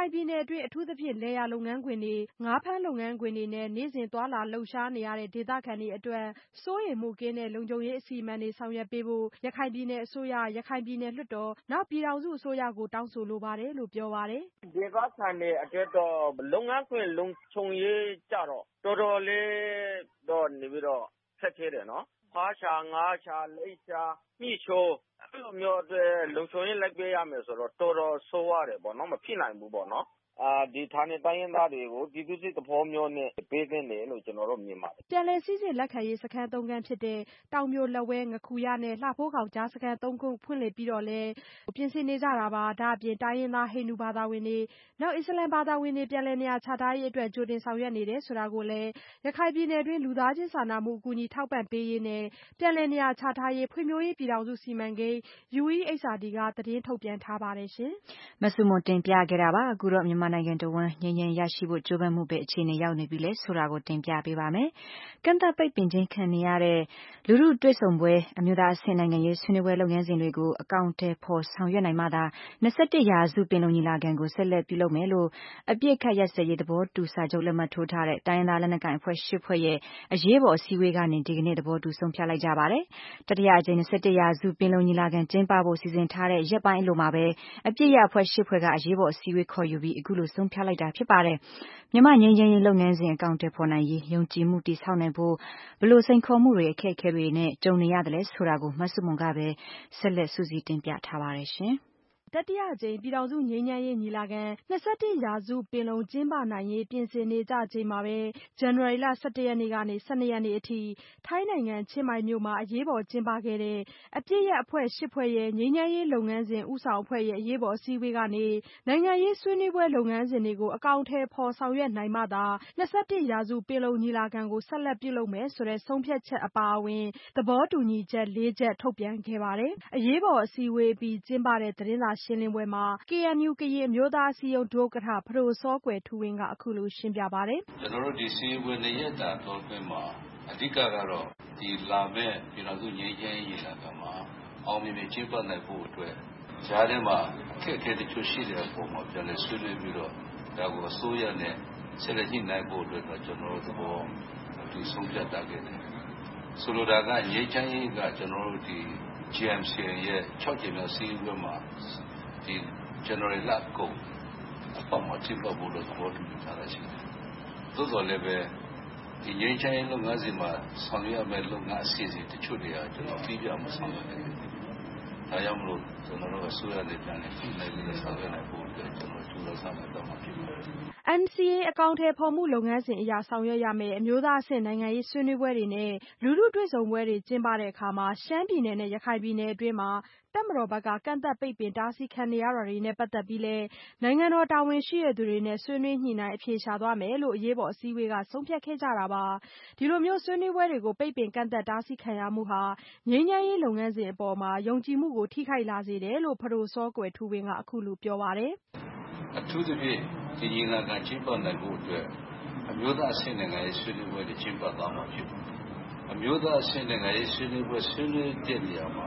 အတွင်းအထူးသဖြင့်လယ်ယာလုပ်ငန်းခွင်တွေငါးဖမ်းလုပ်ငန်းခွင်တွေနဲ့နေ့စဉ်သွားလာလှုပ်ရှားနေရတဲ့ဒေသခံတွေအတွက်စိုးရိမ်မှုကင်းတဲ့လုံခြုံရေးအစီအမံတွေဆောင်ရွက်ပေးဖို့ရခိုင်ပြည်နယ်အစိုးရရခိုင်ပြည်နယ်လွှတ်တော်နောက်ပြည်ထောင်စုအစိုးရကိုတောင်းဆိုလိုပါတယ်လို့ပြောပါတယ်။ဒေသခံတွေအတွက်တော့လုပ်ငန်းခွင်လုံခြုံရေးကြတော့တော်တော်လေးတော့နေပြီးတော့ခက်ခဲတယ်နော်။ဖားရှာငါးရှာလိပ်ရှာမြစ်ချိုးအဲ့လိုမျိုးအတွက်လုံခြုံရေးလိုက်ပေးရမယ်ဆိုတော့တော်တော်ဆိုးရတယ်ပေါ့နော်မဖြစ်နိုင်ဘူးပေါ့နော်အာဒီဌာနေတိုင်းရင်းသားတွေကိုဒီသူစစ်သဘောမျိုးနဲ့ပေးသင့်တယ်လို့ကျွန်တော်တို့မြင်ပါတယ်ပြန်လည်စည်းစိမ်လက်ခံရေးစခန်းသုံးခန်းဖြစ်တဲ့တောင်မျိုးလက်ဝဲငခူရနဲ့လှဖိုးခေါင်ကြားစခန်းသုံးခုဖွင့်လှစ်ပြီးတော့လဲပြင်ဆင်နေကြတာပါဒါအပြင်တိုင်းရင်းသားဟိန္ဒူဘာသာဝင်တွေနောက်အစ္စလမ်ဘာသာဝင်တွေပြန်လည်နေရာချထားရေးအတွက်ကြိုတင်ဆောင်ရွက်နေတယ်ဆိုတာကိုလည်းရခိုင်ပြည်နယ်တွင်းလူသားချင်းစာနာမှုအကူအညီထောက်ပံ့ပေးရေးနဲ့ပြန်လည်နေရာချထားရေးဖွံ့ဖြိုးရေးပြည်ထောင်စုစီမံကိန်း U E H R D ကသတင်းထုတ်ပြန်ထားပါတယ်ရှင်မဆုမွန်တင်ပြခဲ့တာပါအခုတော့မြန်မာနိုင်ငံတဝန်းငြိမ်းချမ်းရရှိဖို့ကြိုးပမ်းမှုပဲအခြေအနေရောက်နေပြီလဲဆိုတာကိုတင်ပြပေးပါမယ်ကန့်သတ်ပိတ်ပင်ခြင်းခံနေရတဲ့လူထုတွေ့ဆုံပွဲအမျိုးသားအဆင့်နိုင်ငံရေးဆွေးနွေးပွဲလုပ်ငန်းစဉ်တွေကိုအကောင့်ထဲပေါ်ဆောင်ရွက်နိုင်မှသာ၂၁ရာစုပင်လုံညီလာခံကိုဆက်လက်ပြုလုပ်မယ်လို့အပြစ်ခတ်ရက်စဲရေးသဘောတူစာချုပ်လက်မှတ်ထိုးထားတဲ့တိုင်းရင်းသားလက်နက်ကိုင်အဖွဲ့၈ဖွဲ့ရဲ့အရေးပေါ်အစည်းအဝေးကနေဒီကနေ့သဘောတူဆုံးဖြတ်လိုက်ကြပါတယ်တတိယအကြိမ်၂၁ရာစုပင်လုံညီလာခံကျင်းပဖို့စီစဉ်ထားတဲ့ရက်ပိုင်းအလိုမှာပဲအပြစ်ရအဖွဲ့၈ဖွဲ့ကအရေးပေါ်အစည်းအဝေးခေါ်ယူပြီးအခုလိုဆုံးဖြတ်လိုက်တာဖြစ်ပါတယ်မြန်မာငြိမ်းချမ်းရေးလုပ်ငန်းစဉ်အကောင့်ထဲပေါ်နိုင်ရေးယုံကြည်မှုတည်ဆောက်နိုင်ဖို့ဘလို့စိန်ခေါ်မှုတွေအခက်အခဲတွေနဲ့ကြုံနေရတယ်လဲဆိုတာကိုမဆုမွန်ကပဲဆက်လက်စုစည်းတင်ပြထားပါတယ်ရှင်တတိယအကြိမ်ပြည်ထောင်စုငြိမ်းချမ်းရေးညီလာခံ၂၁ရာစုပင်လုံကျင်းပနိုင်ရေးပြင်ဆင်နေကြချိန်မှာပဲဇန်နဝါရီလ၁၁ရက်နေ့ကနေ၁၂ရက်နေ့အထိထိုင်းနိုင်ငံချင်းမိုင်မြို့မှာအရေးပေါ်ကျင်းပခဲ့တဲ့အပြစ်ရအဖွဲ့၈ဖွဲ့ရဲ့ငြိမ်းချမ်းရေးလုပ်ငန်းစဉ်ဦးဆောင်အဖွဲ့ရဲ့အရေးပေါ်အစည်းအဝေးကနေနိုင်ငံရေးဆွေးနွေးပွဲလုပ်ငန်းစဉ်တွေကိုအကောင်အထည်ဖော်ဆောင်ရွက်နိုင်မှသာ၂၁ရာစုပင်လုံညီလာခံကိုဆက်လက်ပြုလုပ်မယ်ဆိုတဲ့ဆုံးဖြတ်ချက်အပါအဝင်သဘောတူညီချက်လေးချက်ထုတ်ပြန်ခဲ့ပါတယ်အရေးပေါ်အစည်းအဝေးပြီးကျင်းပတဲ့သတင်းစာရှင်းလင်းပွဲမှာ K N U ကရင်အမျိုးသားအစည်းအရုံးဒုဥက္ကဋ္ဌဖဒိုစောကွယ်ထူးဝင်းကအခုလိုရှင်းပြပါတယ်ကျွန်တော်တို့ဒီစည်းဝေးနှစ်ရက်တာတော့ပြင်မှာအဓိကကတော့ဒီလာမဲ့ပြည်တော်စုငြိမ်းချမ်းရေးလာကမှာအောင်မြင်မြင်ကျင်းပနိုင်ဖို့အတွက်ဂျားထဲမှာအခက်အခဲတချို့ရှိတဲ့အပေါ်မှာပြန်လည်ဆွေးနွေးပြီးတော့ဒါကိုအစိုးရနဲ့ဆက်လက်ညှိနှိုင်းဖို့အတွက်တော့ကျွန်တော်တို့သဘောတူဆုံးဖြတ်တာခဲ့တယ်ဆိုလိုတာကငြိမ်းချမ်းရေးကကျွန်တော်တို့ဒီ G M C ရဲ့၆ကြိမ်မြောက်စည်းဝေးမှာဒီ January လကုန်အပေါ်မှာကျင်းပဖို့လို့သဘောတူထားတာရှိတယ်သို့တော်လည်းပဲဒီငြိမ်းချမ်းရေးလုပ်ငန်းစဉ်မှာဆောင်ရွက်မယ့်လုပ်ငန်းအစီအစဉ်တချို့တွေကကျွန်တော်ပြီးပြမဆောင်ရွက်နိုင်ဘူး။ဒါကြောင့်မလို့ကျွန်တော်တို့အစိုးရနဲ့ပြန်လည်ပြည်နယ်ပြည်ဆောင်ရွက်နိုင်ဖို့အတွက်ကျွန်တော်ကျူးလွန်ဆောင်ရွက်တော့မှာဖြစ်ပါတယ်။ N C A အကောင့်ထဲဖော်မှုလုပ်ငန်းစဉ်အရာဆောင်ရွက်ရမယ့်အမျိုးသားအဆင့်နိုင်ငံရေးဆွေးနွေးပွဲတွေနဲ့လူထုတွေ့ဆုံပွဲတွေကျင်းပတဲ့အခါမှာရှမ်းပြည်နယ်နဲ့ရခိုင်ပြည်နယ်အတွင်းမှာတပ်မတော်ဘက်ကကန့်သတ်ပိတ်ပင်တားဆီးခံနေရတာတွေနဲ့ပတ်သက်ပြီးလဲနိုင်ငံတော်တာဝန်ရှိသူတွေနဲ့ဆွေးနွေးညှိနှိုင်းအဖြေရှာသွားမယ်လို့အရေးပေါ်အစည်းအဝေးကဆုံးဖြတ်ခဲ့ကြတာပါဒီလိုမျိုးဆွေးနွေးပွဲတွေကိုပိတ်ပင်ကန့်သတ်တားဆီးခံရမှုဟာငြိမ်းချမ်းရေးလုပ်ငန်းစဉ်အပေါ်မှာယုံကြည်မှုကိုထိခိုက်လာစေတယ်လို့ဖဒိုစောကွယ်ထူးဝင်းကအခုလိုပြောပါတယ်အထူးသဖြင့်ဒီညီလာခံကျင်းပနိုင်ဖို့အတွက်အမျိုးသားအဆင့်နိုင်ငံရေးဆွေးနွေးပွဲတွေကျင်းပသွားမှာဖြစ်ပါတယ်အမျိုးသားအဆင့်နိုင်ငံရေးဆွေးနွေးပွဲဆွေးနွေးတဲ့နေရာမှာ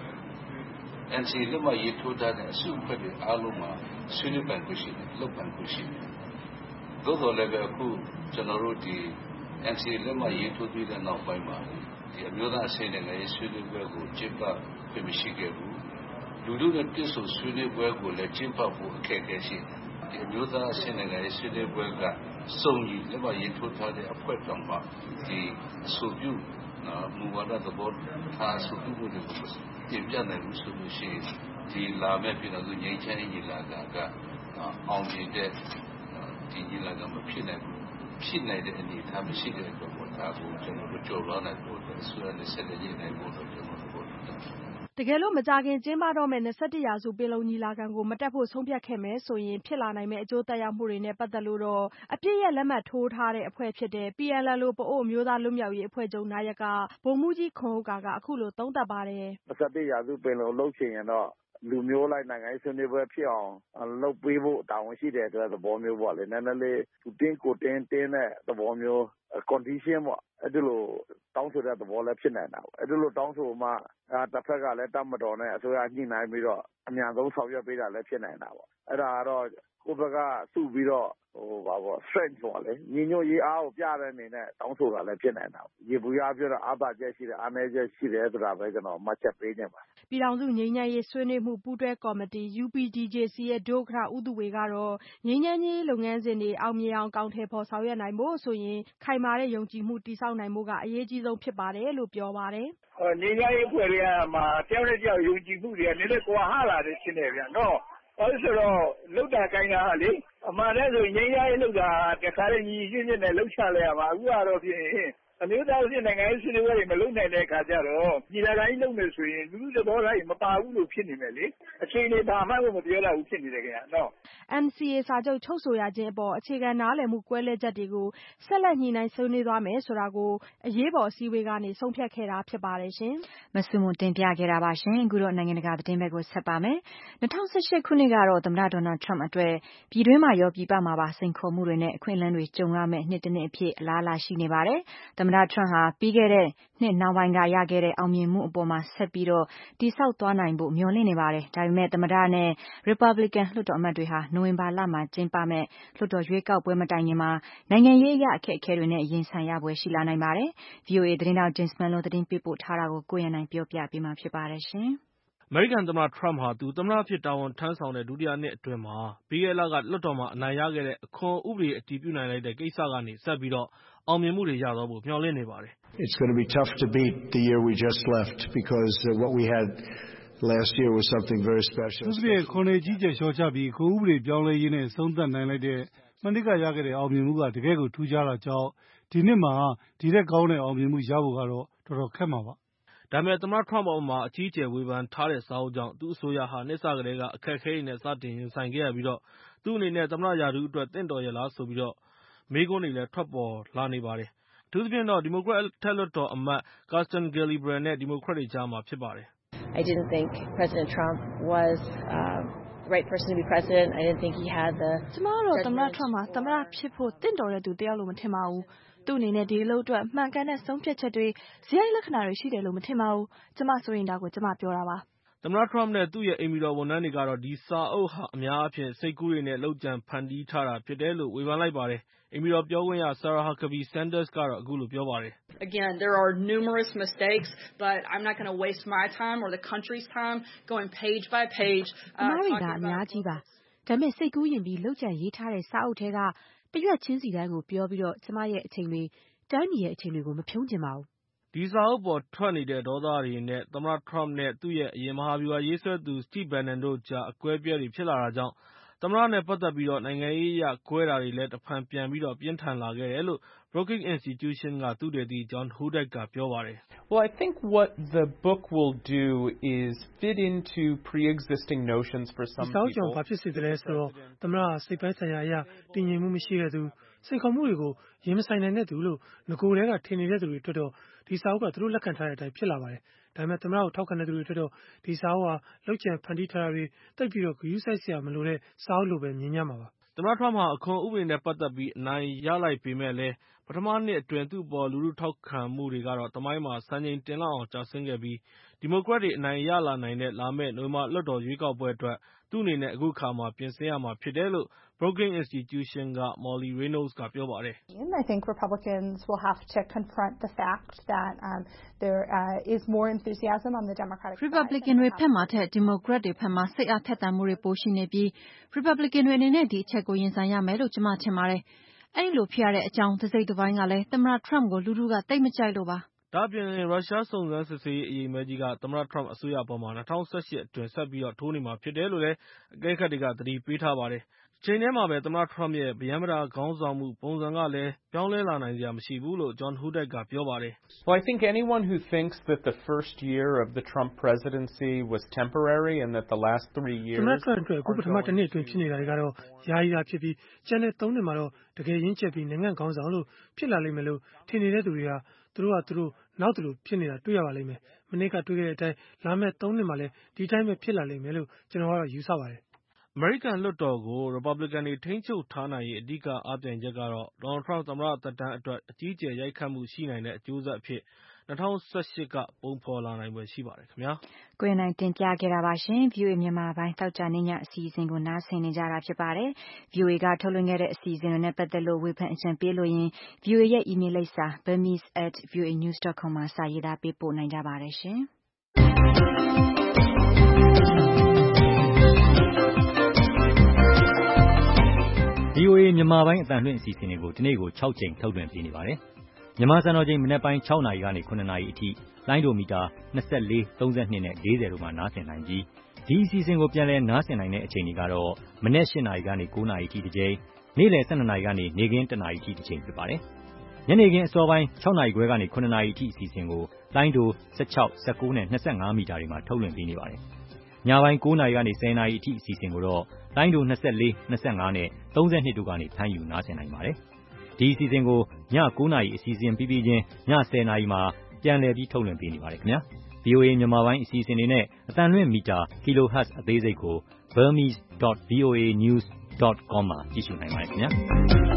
N C A လက်မှတ်ရေးထိုးထားတဲ့အစုအဖွဲ့တွေအားလုံးမှာဆွေးနွေးပိုင်ခွင့်ရှိတယ်လုပ်ပိုင်ခွင့်ရှိတယ်သို့တော်လည်းပဲအခုကျွန်တော်တို့ဒီ N C A လက်မှတ်ရေးထိုးပြီးတဲ့နောက်ပိုင်းမှာဒီအမျိုးသားအဆင့်နိုင်ငံရေးဆွေးနွေးပွဲကိုကျင်းပခွင့်မရှိခဲ့ဘူးလူထုနဲ့ပြည်စုံဆွေးနွေးပွဲကိုလည်းကျင်းပဖို့အခက်အခဲရှိတယ်ဒီအမျိုးသားအဆင့်နိုင်ငံရေးဆွေးနွေးပွဲကစုံကြီးလက်မှတ်ရေးထိုးထားတဲ့အဖွဲ့တော်မှာဒီအဆိုပြုမူဝါဒသဘောထားအဆိုပြုမှုတွေကိုတင်ပြနိုင်မှုဆိုလို့ရှိရင်ဒီလာမဲ့ပြည်တော်စုငြိမ်းချမ်းရေးညီလာခံကအောင်မြင်တဲ့ဒီညီလာခံမဖြစ်နိုင်ဘူးဖြစ်နိုင်တဲ့အနေအထားမရှိတဲ့အတွက်ပေါ့ဒါကိုကျွန်တော်တို့ကြော်လွှားနိုင်ဖို့အတွက်ဆွေးနွေးဆက်လက်ရည်နိုင်ဖို့အတွက်ကျွန်တော်တို့ပြောတယ်တကယ်လို့မကြခင်ကျင်းပတော့မယ့်၂၁ရာစုပင်လုံညီလာခံကိုမတက်ဖို့ဆုံးဖြတ်ခဲ့မယ်ဆိုရင်ဖြစ်လာနိုင်မယ့်အကျိုးသက်ရောက်မှုတွေနဲ့ပတ်သက်လို့တော့အပြစ်ရလက်မှတ်ထိုးထားတဲ့အဖွဲ့ဖြစ်တဲ့ P N L O ပအိုဝ်းအမျိုးသားလွတ်မြောက်ရေးအဖွဲ့ချုပ်နာယကဗိုလ်မှူးကြီးခွန်ဥက္ကာကအခုလိုသုံးသပ်ပါတယ်၂၁ရာစုပင်လုံလုပ်ချင်ရင်တော့လူမျိုးလိုက်နိုင်ငံရေးဆွေးနွေးပွဲဖြစ်အောင်လုပ်ပေးဖို့တာဝန်ရှိတဲ့အတွက်သဘောမျိုးပေါ့လေနည်းနည်းလေးသူတင်းကိုတင်းတင်းတဲ့သဘောမျိုး condition ပေါ့အဲ့ဒီလိုတောင်းဆိုတဲ့သဘောလည်းဖြစ်နိုင်တာပေါ့အဲ့ဒီလိုတောင်းဆိုမှတစ်ဖက်ကလည်းတပ်မတော်နဲ့အစိုးရညှိနှိုင်းပြီးတော့အမြန်ဆုံးဆောင်ရွက်ပေးတာလည်းဖြစ်နိုင်တာပေါ့အဲ့ဒါကတော့ကိုယ့်ဘက်ကစုပြီးတော့ဟိုပါပေါ့ strength ပေါ့လေညီညွတ်ရေးအားကိုပြတဲ့အနေနဲ့တောင်းဆိုတာလည်းဖြစ်နိုင်တာ။ရေဘူးရပြောတော့အားပါချက်ရှိတယ်အားနည်းချက်ရှိတယ်ဆိုတာပဲကျွန်တော်မှတ်ချက်ပေးနေပါပြည်ထောင်စုငြိမ်းချမ်းရေးဆွေးနွေးမှုပူးတွဲကော်မတီ U P D J C ရဲ့ဒုဥက္ကဋ္ဌဦးသူဝေကတော့ငြိမ်းချမ်းရေးလုပ်ငန်းစဉ်တွေအောင်မြင်အောင်ကောင်းထည်ဖော်ဆောင်ရွက်နိုင်ဖို့ဆိုရင်ခိုင်မာတဲ့ယုံကြည်မှုတည်ဆောက်နိုင်ဖို့ကအရေးကြီးဆုံးဖြစ်ပါတယ်လို့ပြောပါတယ်။ငြိမ်းချမ်းရေးဖွဲ့တွေကမှာတယောက်နဲ့တယောက်ယုံကြည်မှုတွေကနည်းနည်းကွာဟလာတယ်ရှင်းတယ်ဗျာနော်။ဘာလို့ဆိုတော့လောက်တာကိုင်းတာလေအမှန်တည်းဆိုငြိမ်းချမ်းရေးလောက်တာတခါလေညီရှင်းရှင်းနဲ့လှုပ်ချလိုက်ရပါအခုကတော့ဖြင့်အမျိုးသားဖြစ်နိုင်ငံရေးဆွေးနွေးပွဲတွေမလုပ်နိုင်တဲ့အခါကျတော့ပြည်လာတိုင်းလုပ်မယ်ဆိုရင်လူလူသဘောထားကြီးမပါဘူးလို့ဖြစ်နေမယ်လေအချိန်တွေဘာမှမပြောတော့ဘူးဖြစ်နေတယ်ခင်ဗျာနော် N C A စာချုပ်ချုပ်ဆိုရခြင်းအပေါ်အခြေခံနားလည်မှုကွဲလွဲချက်တွေကိုဆက်လက်ညှိနှိုင်းဆွေးနွေးသွားမယ်ဆိုတာကိုအရေးပေါ်အစည်းအဝေးကနေဆုံးဖြတ်ခဲ့တာဖြစ်ပါတယ်ရှင်မဆုမွန်တင်ပြခဲ့တာပါရှင်အခုတော့နိုင်ငံတကာသတင်းဘက်ကိုဆက်ပါမယ်၂၀၁၈ခုနှစ်ကတော့သမ္မတဒေါ်နယ်ထရမ့်အတွက်ပြည်တွင်းမှာရောပြည်ပမှာပါစိန်ခေါ်မှုတွေနဲ့အခွင့်အလမ်းတွေကြုံရမယ့်နှစ်တစ်နှစ်အဖြစ်အလားအလာရှိနေပါတယ်သမ္မတထရမ့်ဟာပြီးခဲ့တဲ့နှစ်နောက်ပိုင်းကရခဲ့တဲ့အောင်မြင်မှုအပေါ်မှာဆက်ပြီးတော့တည်ဆောက်သွားနိုင်ဖို့မျှော်လင့်နေပါတယ်ဒါပေမဲ့သမ္မတနဲ့ Republican လွှတ်တော်အမတ်တွေဟာနိုဝင်ဘာလမှာကျင်းပမယ့်လွှတ်တော်ရွေးကောက်ပွဲမတိုင်ခင်မှာနိုင်ငံရေးအရအခက်အခဲတွေနဲ့ရင်ဆိုင်ရပွဲရှိလာနိုင်ပါတယ် V O A သတင်းတောက် James Manlow သတင်းပေးပို့ထားတာကိုကိုရန်နိုင်ပြောပြပေးမှာဖြစ်ပါတယ်ရှင်အမေရိကန်သမ္မတထရမ့်ဟာသူသမ္မတဖြစ်တာဝန်ထမ်းဆောင်တဲ့ဒုတိယနှစ်အတွင်းမှာပြီးခဲ့တဲ့လကလွှတ်တော်မှာအနိုင်ရခဲ့တဲ့အခွန်ဥပဒေအတည်ပြုနိုင်လိုက်တဲ့ကိစ္စကနေဆက်ပြီးတော့အောင်မြင်မှုတွေရသွားဖို့မျှော်လင့်နေပါတယ် It's going to be tough to beat the year we just left because uh, what we had last year was something very special. သူတို့ခွန်နေကြီးကျယ်လျှော့ချပြီးခွန်ဥပဒေပြောင်းလဲရေးနဲ့ဆုံးသက်နိုင်လိုက်တဲ့မနစ်ကရခဲ့တဲ့အောင်မြင်မှုကတကယ်ကိုထူးခြားတာကြောင့်ဒီနှစ်မှာဒီတဲ့ကောင်းတဲ့အောင်မြင်မှုရဖို့ကတော့တော်တော်ခက်မှာပါဒါပေမဲ့သမ္မတထရမ့်ပေါ်မှာအကြီးအကျယ်ဝေဖန်ထားတဲ့စာအုပ်ကြောင့်သူ့အစိုးရဟာနှစ်စကတည်းကအခက်အခဲတွေနဲ့စတင်ရင်ဆိုင်ခဲ့ရပြီးတော့သူ့အနေနဲ့သမ္မတရာထူးအတွက်တင့်တော်ရလားဆိုပြီးတော့မေးခွန်းတွေလည်းထွက်ပေါ်လာနေပါတယ်အထူးသဖြင့်တော့ဒီမိုကရက်အထက်လွှတ်တော်အမတ် Kirsten Gillibrand နဲ့ဒီမိုကရက်တွေကြားမှာဖြစ်ပါတယ် I didn't think President Trump was uh, the right person to be president. I didn't think he had the ကျမတို့သမ္မတထရမ့်မှာသမ္မတဖြစ်ဖို့တင့်တော်တဲ့သူတယောက်လို့မထင်ပါဘူးသူ့အနေနဲ့ဒီလိုအတွက်မှန်ကန်တဲ့ဆုံးဖြတ်ချက်တွေဇယိုက်လက္ခဏာတွေရှိတယ်လို့မထင်ပါဘူးကျမဆိုရင်ဒါကိုကျမပြောတာပါသမ္မတထရမ့်နဲ့သူ့ရဲ့အိမ်ဖြူတော်ဝန်ထမ်းတွေကတော့ဒီစာအုပ်ဟာအများအပြားစိတ်ကူးတွေနဲ့လုပ်ကြံဖန်တီးထားတာဖြစ်တယ်လို့ဝေဖန်လိုက်ပါတယ်အိမ်ဖြူတော်ပြောခွင့်ရ Sarah Huckabee Sanders ကတော့အခုလိုပြောပါတယ် Again, there are numerous mistakes, but I'm not going to waste my time or the country's time going page by page. အမှားတွေကအများကြီးပါဒါပေမဲ့စိတ်ကူးရင်ပြီးလုပ်ကြံရေးထားတဲ့စာအုပ်ထဲကတရွက်ချင်းစီတိုင်းကိုပြောပြီးတော့ကျမရဲ့အချိန်တွေတိုင်းပြည်ရဲ့အချိန်တွေကိုမဖြုံးချင်ပါဘူးဒီစာအုပ်ပေါ်ထွက်နေတဲ့ဒေါသတွေနဲ့သမ္မတထရမ့်နဲ့သူ့ရဲ့အရင်မဟာဗျူဟာရေးဆွဲသူ Steve Bannon တို့ကြားအကွဲပြဲတွေဖြစ်လာတာကြောင့်သမ္မတနဲ့ပတ်သက်ပြီးတော့နိုင်ငံရေးအရကွဲတာတွေလည်းတဖန်ပြန်ပြီးတော့ပြင်းထန်လာခဲ့တယ်လို့ Brookings Institution ကသုတေသီ John Hudak ကပြောပါတယ် Well, I think what the book will do is fit into pre-existing notions for some people. ဒီစာအုပ်ကြောင့်ဘာဖြစ်စေသလဲဆိုတော့သမ္မတစိတ်ပိုင်းဆိုင်ရာအရတည်ငြိမ်မှုမရှိတဲ့သူစိတ်ခေါ်မှုတွေကိုရင်မဆိုင်နိုင်တဲ့သူလို့ငကိုယ်တည်းကထင်နေတဲ့သူတွေအတွက်တော့ဒီစာအုပ်ကသူတို့လက်ခံထားတဲ့အတိုင်းဖြစ်လာပါတယ်ဒါပေမဲ့သမ္မတကိုထောက်ခံတဲ့သူတွေအတွက်တော့ဒီစာအုပ်ဟာလောက်ကျန်ဖန်တီးထားတာတွေတိတ်ပြီးတော့ဂရုစိုက်စရာမလိုတဲ့စာအုပ်လိုပဲမြင်ကြမှာပါသမ္မတထရမ့်ဟာအခွန်ဥပဒေနဲ့ပတ်သက်ပြီးအနိုင်ရလိုက်ပေမဲ့လည်းပထမနှစ်အတွင်းသူ့အပေါ်လူထုထောက်ခံမှုတွေကတော့တမိုင်းမှာစံချိန်တင်လောက်အောင်ကျဆင်းခဲ့ပြီးဒီမိုကရက်တွေအနိုင်ရလာနိုင်တဲ့လာမယ့်နိုဝင်ဘာလွှတ်တော်ရွေးကောက်ပွဲအတွက်သူ့အနေနဲ့အခုခါမှာပြင်ဆင်ရမှာဖြစ်တယ်လို့ Brookings Institution က Molly Reynolds ကပြောပါတယ် I think Republicans will have to confront the fact that um, there uh, is more enthusiasm on the Democratic side. Republican တွေဖက်မှာထက် Democrat တွေဖက်မှာစိတ်အားထက်သန်မှုတွေပိုရှိနေပြီး Republican တွေအနေနဲ့ဒီအချက်ကိုရင်ဆိုင်ရမယ်လို့ကျွန်မထင်ပါတယ်။အဲဒီလိုဖြစ်ရတဲ့အကြောင်းတစ်စိတ်တစ်ပိုင်းကလည်းသမ္မတ Trump ကိုလူထုကတိတ်မကြိုက်လို့ပါဒါ့အပြင်ရုရှားစုံစမ်းစစ်ဆေးရေးအရေးမဲကြီးကသမ္မတထရမ့်အစိုးရအပေါ်မှာ၂၀၁၈အတွင်းဆက်ပြီးတော့ထိုးနေမှာဖြစ်တယ်လို့လည်းအကဲခတ်တွေကသတိပေးထားပါတယ်။ချိန်ထဲမှာပဲသမ္မတထရမ့်ရဲ့ဗရမ်းဗတာခေါင်းဆောင်မှုပုံစံကလည်းပြောင်းလဲလာနိုင်စရာမရှိဘူးလို့ John Hudak ကပြောပါတယ်။ Well, I think anyone who thinks that the first year of the Trump presidency was temporary and that the last three years သမ္မတထရမ့်အတွက်အခုပထမတစ်နှစ်အတွင်းဖြစ်နေတာတွေကတော့ယာယီတာဖြစ်ပြီးကျန်တဲ့သုံးနှစ်မှာတော့တကယ်ရင်းချက်ပြီးနိုင်ငံခေါင်းဆောင်လို့ဖြစ်လာလိမ့်မယ်လို့ထင်နေတဲ့သူတွေဟာသူတို့ကသူတို့နောက်သူတို့ဖြစ်နေတာတွေ့ရပါလိမ့်မယ်။မနေ့ကတွေ့ခဲ့တဲ့အတိုင်းလာမယ့်သုံးနှစ်မှာလည်းဒီတိုင်းပဲဖြစ်လာလိမ့်မယ်လို့ကျွန်တော်ကတော့ယူဆပါတယ်။အမေရိကန်လွှတ်တော်ကို Republican တွေထိန်းချုပ်ထားနိုင်ရေးအဓိကအားပြိုင်ချက်ကတော့ Donald Trump သမ္မတသက်တမ်းအတွက်အကြီးအကျယ်ရိုက်ခတ်မှုရှိနိုင်တဲ့အကျိုးဆက်အဖြစ်၂၀၁၈ ကပုံဖော်လာနိုင်ဖွယ်ရှိပါတယ်ခင်ဗျာ။ကိုယ်နိုင်တင်ပြခဲ့တာပါရှင်။ ဗွီအိုအေမြန်မာပိုင်းသောကြာနေ့ညအစီအစဉ်ကိုနားဆင်နေကြတာဖြစ်ပါတယ်။ ဗွီအိုအေကထုတ်လွှင့်ခဲ့တဲ့အစီအစဉ်တွေနဲ့ပတ်သက်လို့ဝေဖန်အကြံပေးလိုရင် ဗွီအိုအေရဲ့အီးမေးလ်လိပ်စာ burmese at voanews dot com မှာစာရေးသားပေးပို့နိုင်ကြပါတယ်ရှင်။ဗွီအိုအေမြန်မာပိုင်းအသံလွှင့်အစီအစဉ်တွေကိုဒီနေ့ကို၆ကြိမ်ထုတ်လွှင့်ပေးနေပါတယ်။မြန်မာစံတော်ချိန်မနက်ပိုင်း၆နာရီကနေ၇နာရီအထိလိုင်းဒိုမီတာ၂၄၊၃၂နဲ့၄၀တို့မှာနားဆင်နိုင်ပြီးဒီအစီအစဉ်ကိုပြန်လည်နားဆင်နိုင်တဲ့အချိန်တွေကတော့မနက်၈နာရီကနေ၉နာရီအထိတစ်ကြိမ်နေ့လယ်၁၂နာရီကနေနေ့ခင်း၁နာရီအထိတစ်ကြိမ်ဖြစ်ပါတယ်။ညနေခင်းအစောပိုင်း၆နာရီခွဲကနေ၇နာရီအထိအစီအစဉ်ကိုလိုင်းဒို၁၆၊၁၉နဲ့၂၅မီတာတွေမှာထုတ်လွှင့်ပေးနေပါတယ်။ညပိုင်း၉နာရီကနေ၁၀နာရီအထိအစီအစဉ်ကိုတော့လိုင်းဒို၂၄၊၂၅နဲ့၃၂တို့ကနေဖမ်းယူနားဆင်နိုင်ပါတယ်။ဒီအစီအစဉ်ကိုည၉နာရီအစီအစဉ်ပြီးပြီးချင်းည၁၀နာရီမှာပြန်လည်ပြီးထုတ်လွှင့်ပေးနေပါတယ်ခင်ဗျာ။ ဗွီအိုအေမြန်မာပိုင်းအစီအစဉ်တွေနဲ့အသံလွှင့်မီတာ kilohertz အသေးစိတ်ကို burmese dot voa news dot com မှာကြည့်ရှုနိုင်ပါတယ်ခင်ဗျာ။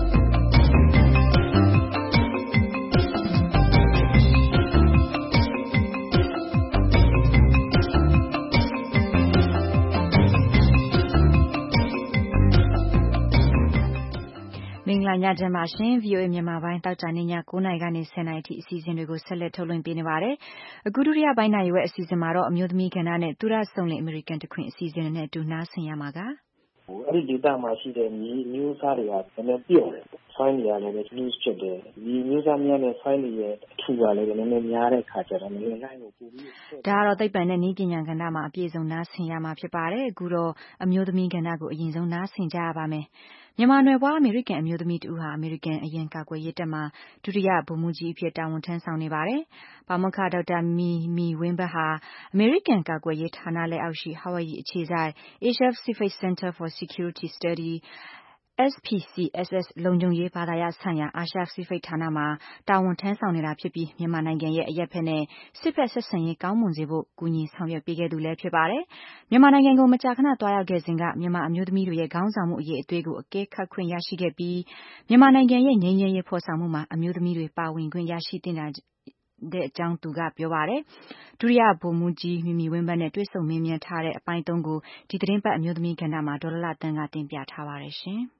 မင်္ဂလာညချမ်းပါရှင်။ ဗွီအိုအေမြန်မာပိုင်းတောက်ကြနေ့ည၉နာရီကနေ၁၀နာရီထိအစီအစဉ်တွေကိုဆက်လက်ထုတ်လွှင့်ပေးနေပါတယ်။အခုဒုတိယပိုင်းနာရီဝက်အစီအစဉ်မှာတော့အမျိုးသမီးကဏ္ဍနဲ့သူရဆုံးလင်အမေရိကန်တခွင်အစီအစဉ်တွေနဲ့အတူနားဆင်ရမှာကအဲ့ဒီဒေသမှာရှိတဲ့မြေမျိုးစားတွေကနည်းနည်းပြော့တယ်။ soil တွေကလည်း loose ဖြစ်တယ်။ဒီမျိုးစားများနဲ့ soil တွေရဲ့အထူကလည်းနည်းနည်းများတဲ့ခါကျတော့နည်းနည်းလိုက်ကိုပို့ပြီးဒါကတော့သိပ္ပံနဲ့နည်းပညာကဏ္ဍမှာအပြည့်စုံနားဆင်ရမှာဖြစ်ပါတယ်။အခုတော့အမျိုးသမီးကဏ္ဍကိုအရင်ဆုံးနားဆင်ကြရပါမယ်။မြန်မာနွယ်ဖွားအမေရိကန်အမျိုးသမီးတူဟာအမေရိကန်အရင်ကာကွယ်ရေးတပ်မှာဒုတိယဗိုလ်မှူးကြီးအဖြစ်တာဝန်ထမ်းဆောင်နေပါတယ်။ပါမောက္ခဒေါက်တာမီမီဝင်းဘတ်ဟာအမေရိကန်ကာကွယ်ရေးဌာနလက်အောက်ရှိ Hawaii အခြေစိုက် Asia Pacific Center for Security Studies S P C S S လုံခြုံရေးဘာသာရပ်ဆိုင်ရာအာရှပစိဖိတ်ဌာနမှာတာဝန်ထမ်းဆောင်နေတာဖြစ်ပြီးမြန်မာနိုင်ငံရဲ့အရပ်ဖက်နဲ့စစ်ဖက်ဆက်ဆံရေးကောင်းမွန်စေဖို့ကူညီဆောင်ရွက်ပေးခဲ့သူလည်းဖြစ်ပါတယ်။မြန်မာနိုင်ငံကိုမကြာခဏတွားရောက်ခဲ့စဉ်ကမြန်မာအမျိုးသမီးတွေရဲ့ခေါင်းဆောင်မှုအရေးအသွေးကိုအကဲခတ်ခွင့်ရရှိခဲ့ပြီးမြန်မာနိုင်ငံရဲ့ငြိမ်းချမ်းရေးဖော်ဆောင်မှုမှာအမျိုးသမီးတွေပါဝင်ခွင့်ရရှိသင့်တာတဲ့အကြောင်းသူကပြောပါတယ်။ဒုတိယဗိုလ်မှူးကြီးမီမီဝင်းဘတ်နဲ့တွေ့ဆုံမေးမြန်းထားတဲ့အပိုင်းသုံးကိုဒီသတင်းပတ်အမျိုးသမီးကဏ္ဍမှာဒေါ်လလတန်းကတင်ပြထားပါတယ်ရှင်။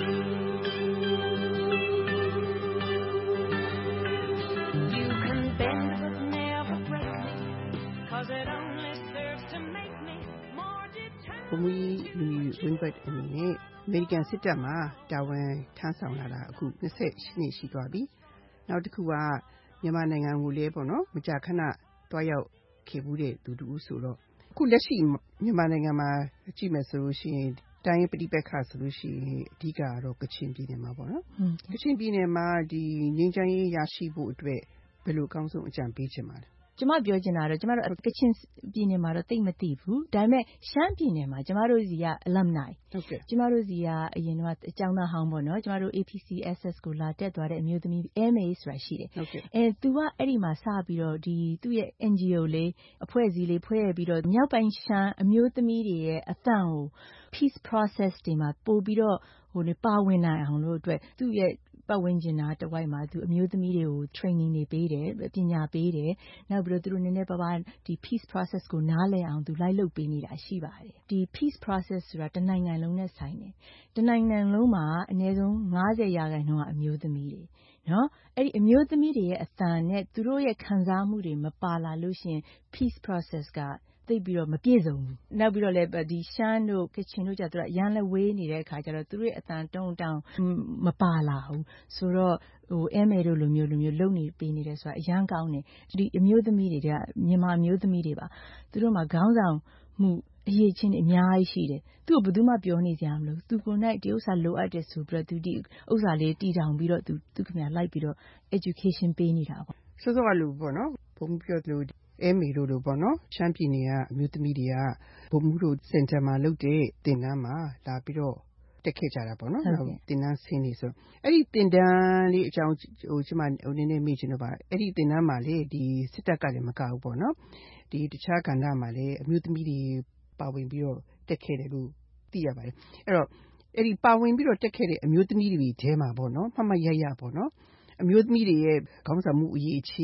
ဗိုလ်မှူးကြီးမီမီဝင်းဘတ်အနေနဲ့အမေရိကန်စစ်တပ်မှာတာဝန်ထမ်းဆောင်လာတာအခု၂၈နှစ်ရှိသွားပြီ။နောက်တစ်ခုကမြန်မာနိုင်ငံကိုလည်းပေါ့နော်မကြာခဏတွားရောက်ခဲ့ဘူးတဲ့သူတူဆိုတော့အခုလက်ရှိမြန်မာနိုင်ငံမှာကြည့်မယ်ဆိုလို့ရှိရင်တိုင်းပဋိပက္ခဆိုလို့ရှိရင်အဓိကတော့ကချင်ပြည်နယ်မှာပေါ့နော်။ကချင်ပြည်နယ်မှာဒီငြိမ်းချမ်းရေးရရှိဖို့အတွက်ဘယ်လိုအကောင်းဆုံးအကြံပေးချင်ပါလဲကျမပြောချင်တာတော့ကျမတို့ကချင်ပြည်နယ်မှာတော့သိမသိဘူးဒါပေမဲ့ရှမ်းပြည်နယ်မှာကျမတို့စီက alumni ကျမတို့စီကအရင်ကအကြောင်းသားဟောင်းပေါ့နော်ကျမတို့ A P C S S ကိုလာတက်သွားတဲ့အမျိုးသမီး M A ဆိုတာရှိတယ်အဲသူကအဲ့ဒီမှာစပြီးတော့ဒီသူ့ရဲ့ N G O လေးအဖွဲ့အစည်းလေးဖွဲ့ပြီးတော့မြောက်ပိုင်းရှမ်းအမျိုးသမီးတွေရဲ့အသံကို peace process တွေမှာပို့ပြီးတော့ဟိုနေပါဝင်နိုင်အောင်လို့အတွက်သူ့ရဲ့ပတ်ဝန်းကျင်နာတဝိုက်မှာသူအမျိုးသမီးတွေကို training တွေပေးတယ်ပညာပေးတယ်နောက်ပြီးတော့သူတို့နည်းနည်းပါးပါးဒီ peace process ကိုနားလည်အောင်သူလိုက်လုပ်ပေးနေတာရှိပါတယ်ဒီ peace process ဆိုတာတနိုင်ငံလုံးနဲ့ဆိုင်တယ်တနိုင်ငံလုံးမှာအနည်းဆုံး၅၀ရာခိုင်နှုန်းကအမျိုးသမီးတွေနော်အဲ့ဒီအမျိုးသမီးတွေရဲ့အသံနဲ့သူတို့ရဲ့ခံစားမှုတွေမပါလာလို့ရှိရင် peace process ကသိပြီးတော့မပြည့်စုံဘူးနောက်ပြီးတော့လည်းဒီရှမ်းတို့ကချင်တို့ကြတော့ရန်လည်းဝေးနေတဲ့အခါကျတော့သူတို့ရဲ့အတန်တုံးတောင်မပါလာဘူးဆိုတော့ဟို M A တို့လိုမျိုးလိုမျိုးလုံနေပေးနေတယ်ဆိုတာအရန်ကောင်းတယ်ဒီအမျိုးသမီးတွေကမြန်မာအမျိုးသမီးတွေပါသူတို့မှာခေါင်းဆောင်မှုအရေးချင်းအများကြီးရှိတယ်သူ့ကိုဘယ်သူမှပြောနေကြမလို့သူကိုယ်နိုင်ဒီဥစ္စာလိုအပ်တယ်ဆိုပြီးတော့သူဒီဥစ္စာလေးတည်ထောင်ပြီးတော့သူသူခင်ဗျာလိုက်ပြီးတော့ education ပေးနေတာပေါ့စောစောကလို့ပေါ့နော်ဘုံပြောလို့M A တို့လို့ပေါ့နော်ရှမ်းပြည်နယ်ကအမျိုးသမီးတွေကဘုံမှုတို့စင်တာမှာလုပ်တဲ့တင်နန်းမှာလာပြီးတော့တက်ခဲ့ကြတာပေါ့နော်တင်နန်းဆင်းနေဆိုအဲ့ဒီတင်တန်းလေးအကြောင်းဟိုကျွန်မဟိုနည်းနည်းမေ့ချင်တော့ပါအဲ့ဒီတင်တန်းမှာလေဒီစစ်တပ်ကလည်းမကဘူးပေါ့နော်ဒီတခြားကဏ္ဍမှာလည်းအမျိုးသမီးတွေပါဝင်ပြီးတော့တက်ခဲ့တယ်လို့သိရပါတယ်အဲ့တော့အဲ့ဒီပါဝင်ပြီးတော့တက်ခဲ့တဲ့အမျိုးသမီးတွေထဲမှာပေါ့နော်မှတ်မှတ်ရရပေါ့နော်အမျိုးသမီးတွေရဲ့ခေါင်းဆောင်မှုအရေးချင်း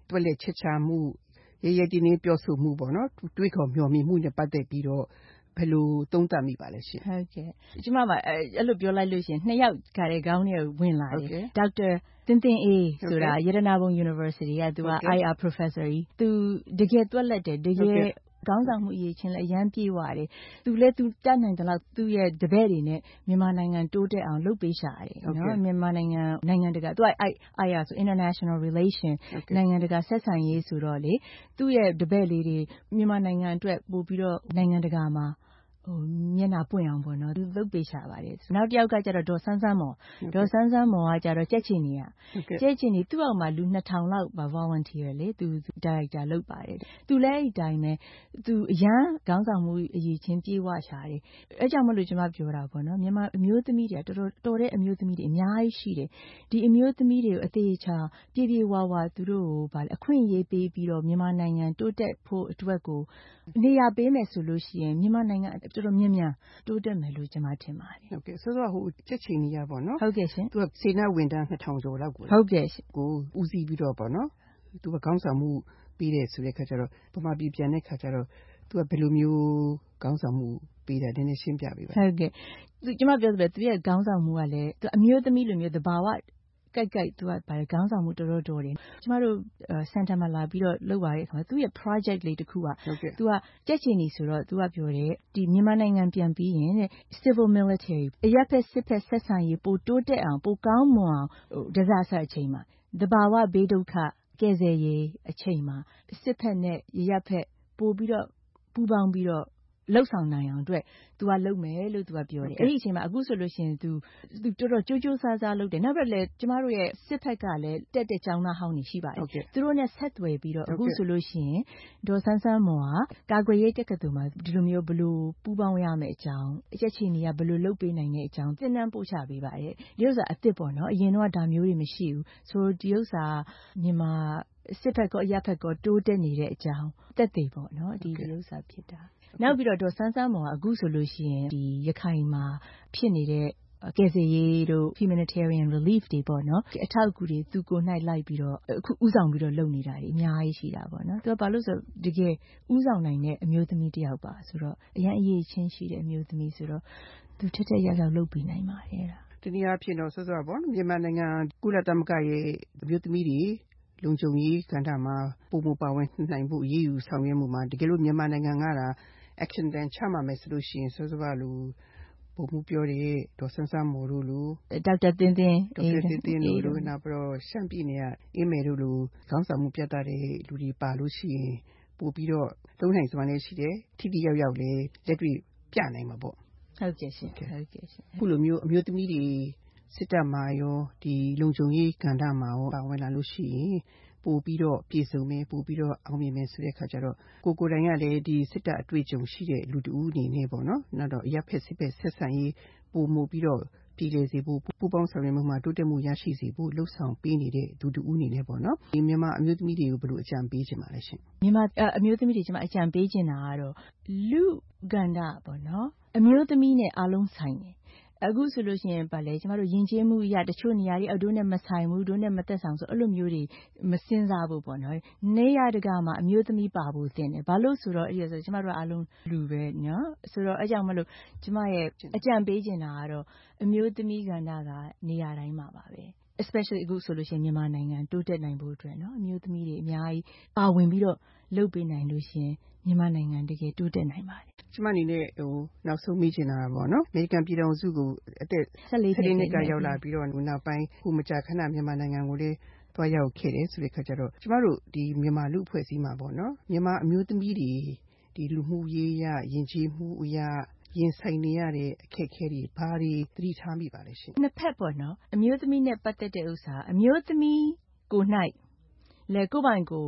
တွက်လက်ချက်ချမှုရဲရဲတင်းတင်းပြောဆိုမှုပေါ့နော်တွေးခေါ်မျှော်မြင်မှုနဲ့ပတ်သက်ပြီးတော့ဘယ်လိုသုံးသပ်မိပါလဲရှင်ဟုတ်ကဲ့ကျမကအဲ့လိုပြောလိုက်လို့ရှင်နှစ်ယောက်ခါတဲ့ခေါင်းထဲကိုဝင်လာတယ်ဒေါက်တာတင်တင်အေးဆိုတာရတနာဘုံ University ကသူက I R professor ကြီးသူတကယ်တွက်လက်တယ်တကယ်ကောင်းဆောင်မှုအရေးချင်းလည်းအရန်ပြေးသွားတယ်သူလည်းသူတတ်နိုင်တယ်လို့သူ့ရဲ့တပည့်တွေနဲ့မြန်မာနိုင်ငံတိုးတက်အောင်လုပ်ပေးရှာတယ်နော်မြန်မာနိုင်ငံနိုင်ငံတကာသူက I R ဆို International Relation နိုင်ငံတကာဆက်ဆံရေးဆိုတော့လေသူ့ရဲ့တပည့်လေးတွေမြန်မာနိုင်ငံအတွက်ပို့ပြီးတော့နိုင်ငံတကာမှာဟိုမျက်နှာပွင့်အောင်ပေါ့နော်သူလုပ်ပေးရှာပါတယ်နောက်တစ်ယောက်ကကျတော့ဒေါ်ဆန်းဆန်းမော်ဒေါ်ဆန်းဆန်းမော်ကကျတော့ကြက်ချင်နေရကြက်ချင်နေသူ့အောက်မှာလူနှစ်ထောင်လောက်ပါ volunteer လေသူ director လုပ်ပါတယ်သူလည်းအဲ့တိုင်းပဲသူအရန်ခေါင်းဆောင်မှုအရေးချင်းပြေးဝရှာတယ်အဲ့ကြောင့်မလို့ကျွန်မပြောတာပေါ့နော်မြန်မာအမျိုးသမီးတွေတော်တော်တော်တဲ့အမျိုးသမီးတွေအများကြီးရှိတယ်ဒီအမျိုးသမီးတွေကိုအသေးချာပြေးပြေးဝဝသူတို့ကိုဗာလေအခွင့်အရေးပေးပြီးတော့မြန်မာနိုင်ငံတိုးတက်ဖို့အတွက်ကိုနေရာပေးမယ်ဆိုလို့ရှိရင်မြန်မာနိုင်ငံတော်တော်များများတိုးတက်မယ်လို့ကျွန်မထင်ပါတယ်ဟုတ်ကဲ့ဆိုတော့ဟိုချက်ချင်းကြီးရပါတော့ဟုတ်ကဲ့ရှင်သူကစေနာဝန်ထမ်းနှစ်ထောင်ကျော်လောက်ကိုဟုတ်ကဲ့ကိုဦးစီးပြီးတော့ပေါ့နော်သူကခေါင်းဆောင်မှုပေးတယ်ဆိုတဲ့ခါကျတော့ပမာပြည်ပြန်တဲ့ခါကျတော့သူကဘယ်လိုမျိုးခေါင်းဆောင်မှုပေးတယ်နည်းနည်းရှင်းပြပေးပါဟုတ်ကဲ့သူကျွန်မပြောသလိုသူရဲ့ခေါင်းဆောင်မှုကလည်းသူအမျိုးသမီးလိုမျိုးသဘာဝကြိုက်ကြိုက်သူကဗါခေါင်းဆောင်မှုတော်တော်တော်တယ်ကျမတို့စင်တာမှာလာပြီးတော့လုပ်ပါတဲ့အခါသူ့ရဲ့ project လေးတစ်ခုကသူကကြက်ချင်နေဆိုတော့သူကပြောတယ်ဒီမြန်မာနိုင်ငံပြန်ပြီးရင်တဲ့ civil military အရပ်ဖက်စစ်ဖက်ဆက်ဆံရေးပိုတိုးတက်အောင်ပိုကောင်းမွန်အောင်ဟို disaster အချိန်မှာသဘာဝဘေးဒုက္ခကယ်ဆယ်ရေးအချိန်မှာစစ်ဖက်နဲ့အရပ်ဖက်ပိုပြီးတော့ပူးပေါင်းပြီးတော့လှုပ်ဆောင်နိုင်အောင်အတွက်သူကလုပ်မယ်လို့သူကပြောတယ်အဲ့ဒီအချိန်မှာအခုဆိုလို့ရှိရင်သူသူတော်တော်ကြိုးကြိုးစားစားလုပ်တယ်နောက်ပြီးလည်းကျမတို့ရဲ့စစ်ဖက်ကလည်းတက်တဲ့ကျောင်းသားဟောင်းနေရှိပါတယ်သူတို့နဲ့ဆက်သွယ်ပြီးတော့အခုဆိုလို့ရှိရင်ဒေါ်ဆန်းဆန်းမော်ကကာကွယ်ရေးတက္ကသိုလ်မှာဒီလိုမျိုးဘလို့ပူးပေါင်းရမယ်အကြောင်းအချက်ချင်းတွေကဘလို့လုပ်ပေးနိုင်တဲ့အကြောင်းသင်တန်းပို့ချပေးပါတယ်ဒီဥစ္စာအစ်စ်ပေါ့နော်အရင်တော့ဒါမျိုးတွေမရှိဘူးဆိုဒီဥစ္စာမြန်မာစစ်ဖက်ကောအရပ်ဖက်ကောတိုးတက်နေတဲ့အကြောင်းတက်သေးပေါ့နော်ဒီဥစ္စာဖြစ်တာနောက်ပြီးတော့ဒေါ်ဆန်းဆန်းမော်ကအခုဆိုလို့ရှိရင်ဒီရခိုင်မှာဖြစ်နေတဲ့ကယ်ဆယ်ရေးတို့ humanitarian relief တွေပေါ့နော်အထောက်အကူတွေသူကိုယ်၌လိုက်ပြီးတော့အခုဥဆောင်ပြီးတော့လုပ်နေတာတွေအများကြီးရှိတာပေါ့နော်သူကဘာလို့ဆိုတကယ်ဥဆောင်နိုင်တဲ့အမျိုးသမီးတစ်ယောက်ပါဆိုတော့အရင်အရေးချင်းရှိတဲ့အမျိုးသမီးဆိုတော့သူထက်ထက်ရောက်ရောက်လုပ်ပြီးနိုင်ပါတယ်အဲ့ဒါဒီနေ့အဖြစ်တော့ဆောစောပေါ့မြန်မာနိုင်ငံကုလသမဂ္ဂရဲ့အမျိုးသမီးတွေလုံခြုံရေးကဏ္ဍမှာပုံမပါဝင်နိုင်ဖို့အရေးယူဆောင်ရွက်မှုမှာတကယ်လို့မြန်မာနိုင်ငံကတာaction plan ချမှတ်မယ်ဆိုလို့ရှိရင်စောစောကလူပုံမှုပြောတဲ့ဒေါ်ဆန်းဆန်းမော်တို့လူဒေါက်တာတင်တင်ဒေါက်တာတင်တင်တို့လူနောက်ပြီးတော့ရှမ်းပြည်နယ်ကအင်းမယ်တို့လူခေါင်းဆောင်မှုပြသတဲ့လူတွေပါလို့ရှိရင်ပို့ပြီးတော့သုံးနိုင်စွမ်းလည်းရှိတယ်ထိထိရောက်ရောက်လည်းလက်တွေ့ပြနိုင်မှာပေါ့ဟုတ်ကဲ့ရှင်ဟုတ်ကဲ့ရှင်ခုလိုမျိုးအမျိုးသမီးတွေစစ်တပ်မှာရောဒီလုံခြုံရေးကဏ္ဍမှာရောပါဝင်လာလို့ရှိရင်ပို့ပြီးတော့ပြည်စုံမယ်ပို့ပြီးတော့အောင်မြင်မယ်ဆိုတဲ့ခါကျတော့ကိုကိုတိုင်ကလည်းဒီစစ်တပ်အတွေ့အကြုံရှိတဲ့လူတဦးအနေနဲ့ပေါ့နော်နောက်တော့အရပ်ဖက်စစ်ဖက်ဆက်ဆံရေးပို့မှုပြီးတော့ပြည်လေစေဖို့ပူပေါင်းဆောင်ရွက်မှုမှာတိုးတက်မှုရရှိစေဖို့လှုပ်ဆောင်ပေးနေတဲ့သူတဦးအနေနဲ့ပေါ့နော်ဒီမြန်မာအမျိုးသမီးတွေကိုဘယ်လိုအကြံပေးချင်ပါလဲရှင်မြန်မာအမျိုးသမီးတွေကျွန်မအကြံပေးချင်တာကတော့လူကဏ္ဍပေါ့နော်အမျိုးသမီးနဲ့အားလုံးဆိုင်တယ်အခုဆိုလို့ရှိရင်ပါလေကျမတို့ယဉ်ကျေးမှုအရာတချို့နေရာတွေအတို့နဲ့မဆိုင်ဘူးတို့နဲ့မသက်ဆောင်ဆိုအဲ့လိုမျိုးတွေမစင်စားဘူးပေါ့နော်နေရတကမှာအမျိုးသမီးပါဖို့သင်တယ်ဘာလို့ဆိုတော့အဲ့ဒီဆိုကျမတို့အားလုံးလူပဲနော်ဆိုတော့အဲ့ကြောင့်မလို့ကျမရဲ့အကြံပေးချင်တာကတော့အမျိုးသမီးကဏ္ဍကနေရာတိုင်းမှာပါပဲ especially အခုဆိုလို့ရှိရင်မြန်မာနိုင်ငံတိုးတက်နိုင်ဖို့အတွက်နော်အမျိုးသမီးတွေအများကြီးပါဝင်ပြီးတော့လုပ်ပေးနိုင်လို့ရှိရင်မြန်မာနိုင်ငံတကယ်တိုးတက်နိုင်ပါတယ်ကျမအနေနဲ့ဟိုနောက်ဆုံးမေးချင်တာပေါ့နော်အမေရိကန်ပြည်ထောင်စုကိုအသက်ဆယ်လေးနှစ်ကရောက်လာပြီးတော့နောက်ပိုင်းခုမကြာခဏမြန်မာနိုင်ငံကိုလည်းတွားရောက်ခဲ့တယ်ဆိုတဲ့ခါကျတော့ကျမတို့ဒီမြန်မာလူအဖွဲ့အစည်းမှာပေါ့နော်မြန်မာအမျိုးသမီးတွေဒီလူမှုရေးရယဉ်ကျေးမှုအရာရင်ဆိုင်နေရတဲ့အခက်အခဲတွေဘာတွေသတိထားမိပါလဲရှင်နှစ်ဖက်ပေါ့နော်အမျိုးသမီးနဲ့ပတ်သက်တဲ့ဥစ္စာအမျိုးသမီးကို၌လေကိုပိုင်ကို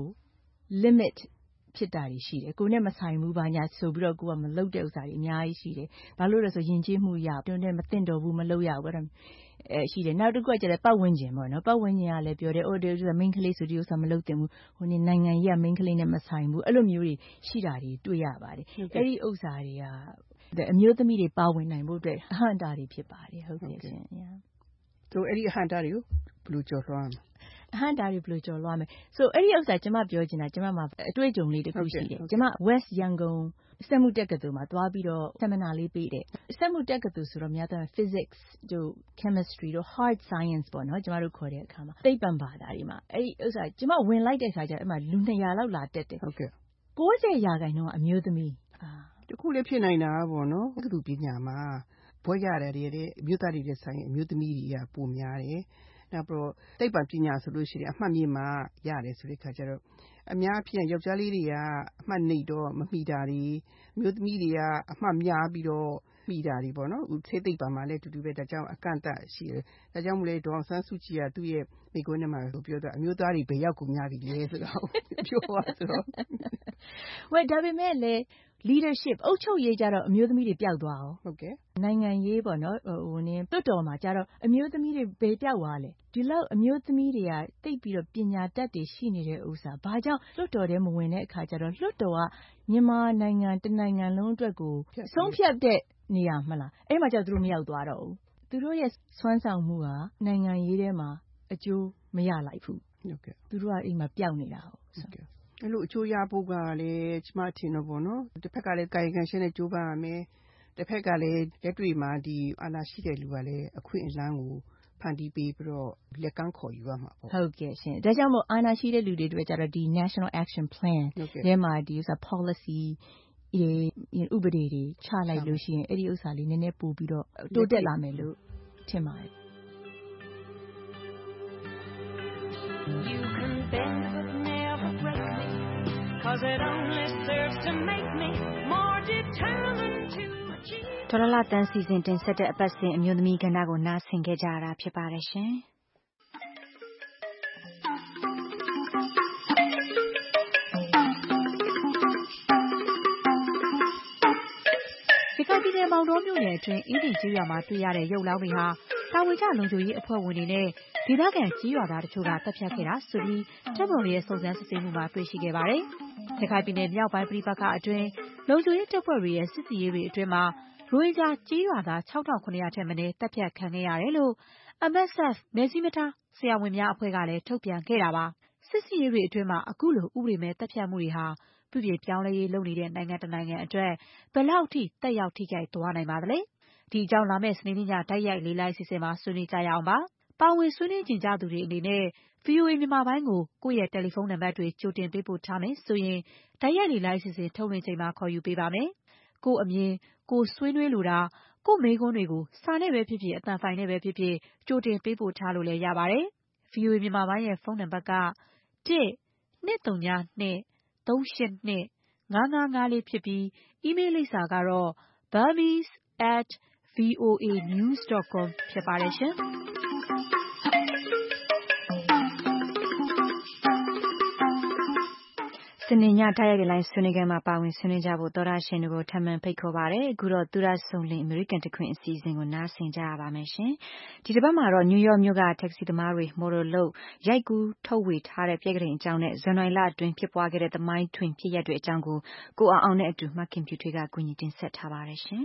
limitဖြစ်တာတွေရှိတယ်ကိုနဲ့မဆိုင်ဘူးဘာညာဆိုပြီးတော့ကိုကမလုပ်တဲ့ဥစ္စာတွေအများကြီးရှိတယ်ဘာလို့လဲဆိုယဉ်ကျေးမှုရတို့နဲ့မသိတော့ဘူးမလုပ်ရဘူးအဲ့ဒါအဲရှိတယ်နောက်တစ်ခုကကျတော့ပတ်ဝန်းကျင်ပေါ့နော်ပတ်ဝန်းကျင်ကလည်းပြောတယ်အိုဒီဥစ္စာမိန်းကလေးဆိုဒီဥစ္စာမလုပ်သင့်ဘူးဟိုနေနိုင်ငံကြီးကမိန်းကလေးနဲ့မဆိုင်ဘူးအဲ့လိုမျိုးတွေရှိတာတွေတွေ့ရပါတယ်အဲ့ဒီဥစ္စာတွေကအမျိုးသမီးတွေပါဝင်နိုင်ဖို့အတွက်အဟန့်တာတွေဖြစ်ပါတယ်ဟုတ်ကဲ့ရှင်တို့အဲ့ဒီအဟန့်တာတွေကိုဘယ်လိုကျော်လွှားမလဲအဟန့်တားတွေဘယ်လိုကျော်လွှားမယ်ဆိုအဲ့ဒီဥစ္စာကျမပြောချင်တာကျမမှာအတွေ့အကြုံလေးတစ်ခုရှိတယ်ကျမ West Yangon စက်မှုတက္ကသိုလ်မှာသွားပြီးတော့ seminar လေးပေးတယ်စက်မှုတက္ကသိုလ်ဆိုတော့များသောအားဖြင့် physics တို့ chemistry တို့ hard science ပေါ့နော်ကျမတို့ခေါ်တဲ့အခါမှာသိပ္ပံဘာသာတွေမှာအဲ့ဒီဥစ္စာကျမဝင်လိုက်တဲ့အခါကျတော့အဲ့မှာလူနှစ်ရာလောက်လာတက်တယ်ဟုတ်ကဲ့၉၀ရာခိုင်နှုန်းကအမျိုးသမီးတခုလည်းဖြစ်နိုင်တာပေါ့နော်တက္ကသိုလ်ပညာမှာဘွဲ့ရတယ်တဲ့အမျိုးသားတွေတဲ့ဆိုင်အမျိုးသမီးတွေကပိုများတယ်နောက်ပြီးတော့သိပ္ပံပညာဆိုလို့ရှိရင်အမှတ်မြင့်မှရတယ်ဆိုတဲ့ခါကျတော့အများအပြားယောက်ျားလေးတွေကအမှတ်နှိပ်တော့မမိတာတွေအမျိုးသမီးတွေကအမှတ်များပြီးတော့မိတာတွေပေါ့နော်ဆေးသိပ္ပံမှာလည်းအတူတူပဲဒါကြောင့်အကန့်အသတ်ရှိတယ်ဒါကြောင့်မလဲဒေါအောင်ဆန်းစုကြည်ကသူ့ရဲ့မိကွန်းထဲမှာပြောတော့အမျိုးသားတွေဘယ်ရောက်ကိုများပြီလဲဆိုတော့ပြောသွားဆိုတော့ဝယ်ဒါပေမဲ့လေ leadership အုပ်ချုပ်ရေးကြတော့အမျိုးသမီးတွေပျောက်သွားအောင်ဟုတ်ကဲ့နိုင်ငံရေးပေါ့နော်ဟိုနင်းတွတ်တော်မှာကြတော့အမျိုးသမီးတွေဘယ်ပျောက်သွားလဲဒီလောက်အမျိုးသမီးတွေကတိတ်ပြီးတော့ပညာတတ်တွေရှိနေတဲ့ဥစ္စာဘာကြောင့်လွတ်တော်ထဲမဝင်တဲ့အခါကျတော့လွတ်တော်ကမြန်မာနိုင်ငံတနိုင်ငံလုံးအတွက်ကိုဆုံးဖြတ်တဲ့နေရာမလားအဲ့မှာကျတော့သူတို့မရောက်သွားတော့ဘူးသူတို့ရဲ့စွမ်းဆောင်မှုကနိုင်ငံရေးထဲမှာအကျိုးမရလိုက်ဘူးဟုတ်ကဲ့သူတို့ကအိမ်မှာပျောက်နေတာဟုတ်ကဲ့အဲ့လိုအချိုးရဖို့ကလည်းကျမထင်တော့ပေါ့နော်တစ်ဖက်ကလည်းကာယကံရှင်နဲ့ကြိုးပမ်းရမယ်တစ်ဖက်ကလည်းလက်တွေ့မှာဒီအာဏာရှိတဲ့လူကလည်းအခွင့်အလမ်းကိုဖန်တီးပေးပြီးတော့လက်ကမ်းခေါ်ယူရမှာပေါ့ဟုတ်ကဲ့ရှင်ဒါကြောင့်မို့အာဏာရှိတဲ့လူတွေတွေ့ကြတော့ဒီ National Action Plan ထဲမှာဒီဥစ္စာ policy ဥပဒေတွေချလိုက်လို့ရှိရင်အဲ့ဒီဥစ္စာလေးနည်းနည်းပို့ပြီးတော့တိုးတက်လာမယ်လို့ထင်ပါတယ် You can bend but never break me cause it only serves to make me more determined to achieve ဒေါ်လာတန်းစီစဉ်တင်ဆက်တဲ့အပတ်စဉ်အမျိုးသမီးကဏ္ဍကိုနားဆင်ခဲ့ကြရတာဖြစ်ပါတယ်ရှင်ရခိုင်ပြည်နယ်မောင်တောမြို့နယ်အတွင်းအင်းဒင်ကျေးရွာမှာတွေ့ရတဲ့ရုပ်လောင်းတွေဟာတာဝန်ကျလုံခြုံရေးအဖွဲ့ဝင်တွေနဲ့ဒေသခံကျေးရွာသားတချို့ကတပ်ဖြတ်ခဲ့တာဆိုပြီးတပ်မတော်ရဲ့စုံစမ်းစစ်ဆေးမှုမှာတွေ့ရှိခဲ့ပါတယ်။ရခိုင်ပြည်နယ်မြောက်ပိုင်းပြည်ပခါအတွင်းလုံခြုံရေးတပ်ဖွဲ့တွေရဲ့စစ်စီရေးတွေအတွင်းမှာရိုဟင်ဂျာကျေးရွာသား၆ထောင်ခုနှစ်ရာထက်မနည်းတပ်ဖြတ်ခံခဲ့ရတယ်လို့ M S F နယ်စည်းမထားဆရာဝန်များအဖွဲ့ကလည်းထုတ်ပြန်ခဲ့တာပါ။စစ်စီရေးတွေအတွင်းမှာအခုလိုဥပဒေမဲ့တပ်ဖြတ်မှုတွေဟာပြုပြင်ပြောင်းလဲရေးလုပ်နေတဲ့နိုင်ငံတနိုင်ငံအတွက်ဘယ်လောက်ထိတက်ရောက်ထိခိုက်သွားနိုင်ပါသလဲဒီအကြောင်းလာမယ့်စနေနေ့ညတိုက်ရိုက်လေးလိုက်စီစဉ်မှာဆွေးနွေးကြရအောင်ပါပါဝင်ဆွေးနွေးကြကြသူတွေအနေနဲ့ V O A မြန်မာပိုင်းကိုကိုယ့်ရဲ့တယ်လီဖုန်းနံပါတ်တွေကြိုတင်ပေးပို့ထားမယ်ဆိုရင်တိုက်ရိုက်လေးလိုက်စီစဉ်ထုတ်လွှင့်ချိန်မှာခေါ်ယူပေးပါမယ်ကိုအမြင်ကိုဆွေးနွေးလိုတာကိုမေးခွန်းတွေကိုစာနဲ့ပဲဖြစ်ဖြစ်အသံဖိုင်နဲ့ပဲဖြစ်ဖြစ်ကြိုတင်ပေးပို့ထားလို့လည်းရပါတယ် V O A မြန်မာပိုင်းရဲ့ဖုန်းနံပါတ်ကတစ် နှစ် သုံး နှစ် သုံး ရှစ် နှစ် ငါး ငါး ငါး လေးဖြစ်ပြီး email လိပ်စာကတော့ burmese at voanews dot com ဖြစ်ပါတယ်ရှင်စနေညတိုက်ရိုက်လိုင်းဆွေးနွေးခန်းမှာပါဝင်ဆွေးနွေးကြဖို့သောရရှင်တို့ထပ်မံဖိတ်ခေါ်ပါတယ်အခုတော့သူရဆုံလင်အမေရိကန်တခွင်အစီအစဉ်ကိုနားဆင်ကြရပါမယ်ရှင်ဒီတစ်ပတ်မှာတော့နယူးယောက်မြို့ကတက္ကစီသမားတွေမော်ဒယ်လို့ရိုက်ကူးထုတ်ဝေထားတဲ့ပြက်ကလေးအကြောင်းနဲ့ဇန်နဝါရီလအတွင်းဖြစ်ပွားခဲ့တဲ့သမိုင်းထွင်ဖြစ်ရပ်တွေအကြောင်းကိုကိုအောင်အောင်နဲ့အတူမှတ်ခင်ဖြူထွေးကကူညီတင်ဆက်ထားပါတယ်ရှင်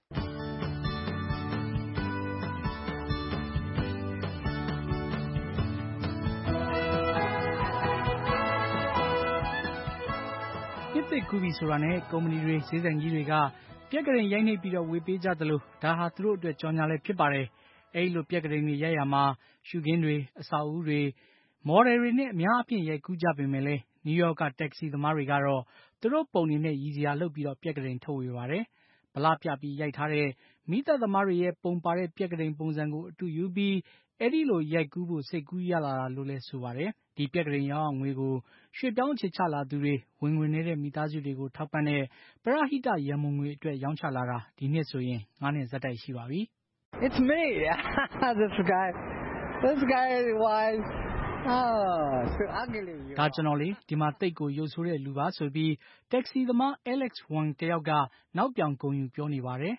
နှစ်သိကူးပြီဆိုတာနဲ့ကုမ္ပဏီတွေဈေးဆိုင်ကြီးတွေကပြက်ကလေးရိုက်နှိပ်ပြီးတော့ဝေပေးကြသလိုဒါဟာသူတို့အတွက်ကြော်ညာလည်းဖြစ်ပါတယ်အဲဒီလိုပြက်ကလေးတွေရိုက်ရမှာရှုခင်းတွေအစာအုပ်တွေမော်ဒယ်တွေနဲ့အများအပြားရိုက်ကူးကြပေမဲ့လည်းနယူးယောက်ကတက္ကစီသမားတွေကတော့သူတို့ပုံတွေနဲ့ရည်စရာလုပ်ပြီးတော့ပြက်ကလေးထုတ်ဝေပါတယ်ဗလာပြပြီးရိုက်ထားတဲ့မိသက်သမားတွေရဲ့ပုံပါတဲ့ပြက်ကလေးပုံစံကိုအတူယူပြီးအဲဒီလိုရိုက်ကူးဖို့စိတ်ကူးရလာတာလို့လည်းဆိုပါတယ်ဒီပြက်ကလေးရောင်းအောင်ငွေကိုရွှေ့ပြောင်းအခြေချလာသူတွေဝင်ငွေနေတဲ့မိသားစုတွေကိုထောက်ပံ့တဲ့ပရဟိတရန်မုံငွေအတွက်ရောင်းချလာတာဒီနှစ်ဆိုရင်ငါးနှစ်ဆက်တိုက်ရှိပါပြီ It's me this guy this guy was oh so ugly ဒါကျွန်တော်လေဒီမှာတိတ်ကိုရုပ်ဆိုးတဲ့လူပါဆိုပြီးတက္ကစီသမား Alex Wang တယောက်ကနောက်ပြောင်ဂုဏ်ယူပြောနေပါတယ်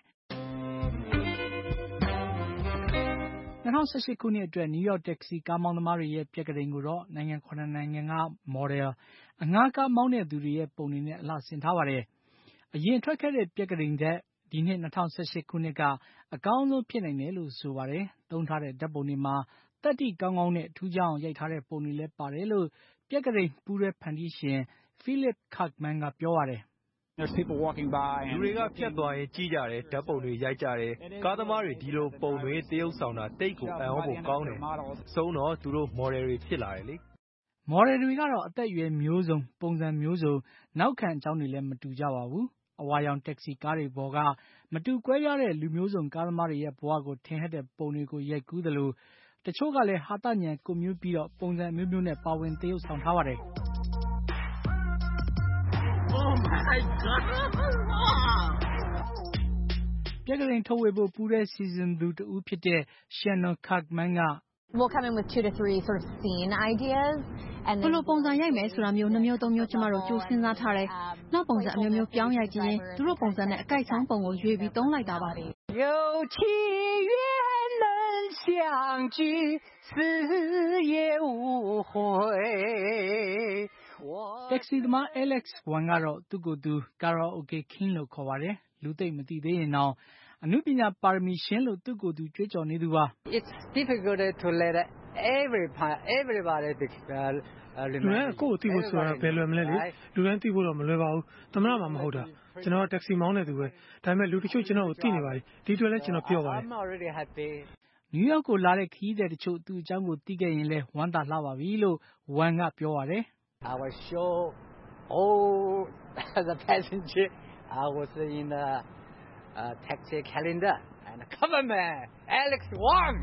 ၂၀၁၈ခုနှစ်အတွက်နယူးယောက်တက္ကစီကားမောင်းသမားတွေရဲ့ပြက်ကလေးကိုတော့နိုင်ငံခုနှစ်နိုင်ငံကမော်ဒယ်အငှားကားမောင်းတဲ့သူတွေရဲ့ပုံတွေနဲ့အလှဆင်ထားပါတယ်အရင်ထွက်ခဲ့တဲ့ပြက်ကလေးတဲ့ဒီနှစ်၂၀၁၈ခုနှစ်ကအကောင်းဆုံးဖြစ်နိုင်တယ်လို့ဆိုပါတယ်သုံးထားတဲ့ဓာတ်ပုံတွေမှာသသတ္တိကောင်းကောင်းနဲ့ထူးခြားအောင်ရိုက်ထားတဲ့ပုံတွေလည်းပါတယ်လို့ပြက်ကလေးပူးရဲဖန်တီးရှင် Philip Kirkman ကပြောပါတယ်လူတွေကဖြတ်သွားရင်ကြည့်ကြတယ်ဓာတ်ပုံတွေရိုက်ကြတယ်ကားသမားတွေဒီလိုပုံတွေတရုပ်ဆောင်တာတိတ်ကိုအံ့ဩဖို့ကောင်းတယ်ဆုံးတော့သူတို့ model တွေဖြစ်လာတယ်လေ model တွေကတော့အသက်အရွယ်မျိုးစုံပုံစံမျိုးစုံနောက်ခံအကြောင်းတွေလည်းမတူကြပါဘူးအဝါရောင်တက္ကစီကားတွေပေါ်ကမတူကွဲပြားတဲ့လူမျိုးစုံကားသမားတွေရဲ့ဘဝကိုထင်ဟပ်တဲ့ပုံတွေကိုရိုက်ကူးသလိုတချို့ကလည်းဟာတညံကိုမျိုးပြီးတော့ပုံစံမျိုးမျိုးနဲ့ပါဝင်တရုပ်ဆောင်ထားပါတယ်ပြက်ကလေးထုတ်ဝေဖို့ပူတဲ့စီစဉ်သူတဦးဖြစ်တဲ့ Shannon Kirkman က We'll come in with two to three sort of scene ideas and ဘယ်လိုပုံစံရိုက်မယ်ဆိုတာမျိုးနှမျိုးသုံးမျိုးကျမတို့ကြိုးစဉ်းစားထားတယ်။နောက်ပုံစံအမျိုးမျိုးပြောင်းရိုက်ကြည့်ရင်သူတို့ပုံစံနဲ့အကိုက်ဆုံးပုံကိုရွေးပြီးသုံးလိုက်တာပါ။有情愿能相聚死也无悔 Taxi သမား Alex Wang ကတော့သူ့ကိုယ်သူ Karaoke King လို့ခေါ်ပါတယ်လူသိမသိသေးရင်တော့အနုပညာပါရမီရှင်လို့သူ့ကိုယ်သူကြွေးကြော်နေသူပါ It's difficult to let every everybody uh, လူတိုင်းကိုယ်သိဖို့ဆိုတာဘယ်လွယ်မလဲလေလူတိုင်းသိဖို့တော့မလွယ်ပါဘူးသမရမှာမဟုတ်တာကျွန်တော်တက္ကစီမောင်းနေသူပဲဒါပေမဲ့လူတချို့ကျွန်တော်ကိုသိနေပါတယ်ဒီတွေ့လဲကျွန်တော်ပြောပါတယ်နယူးယောက်ကိုလာတဲ့ခရီးသည်တချို့သူ့အကြောင်းကိုသိခဲ့ရင်လဲဝမ်းသာလှပါပြီလို့ဝမ်ကပြောပါတယ် I was sure all the passenger I was in the uh, taxi calendar and the cameraman Alex Wang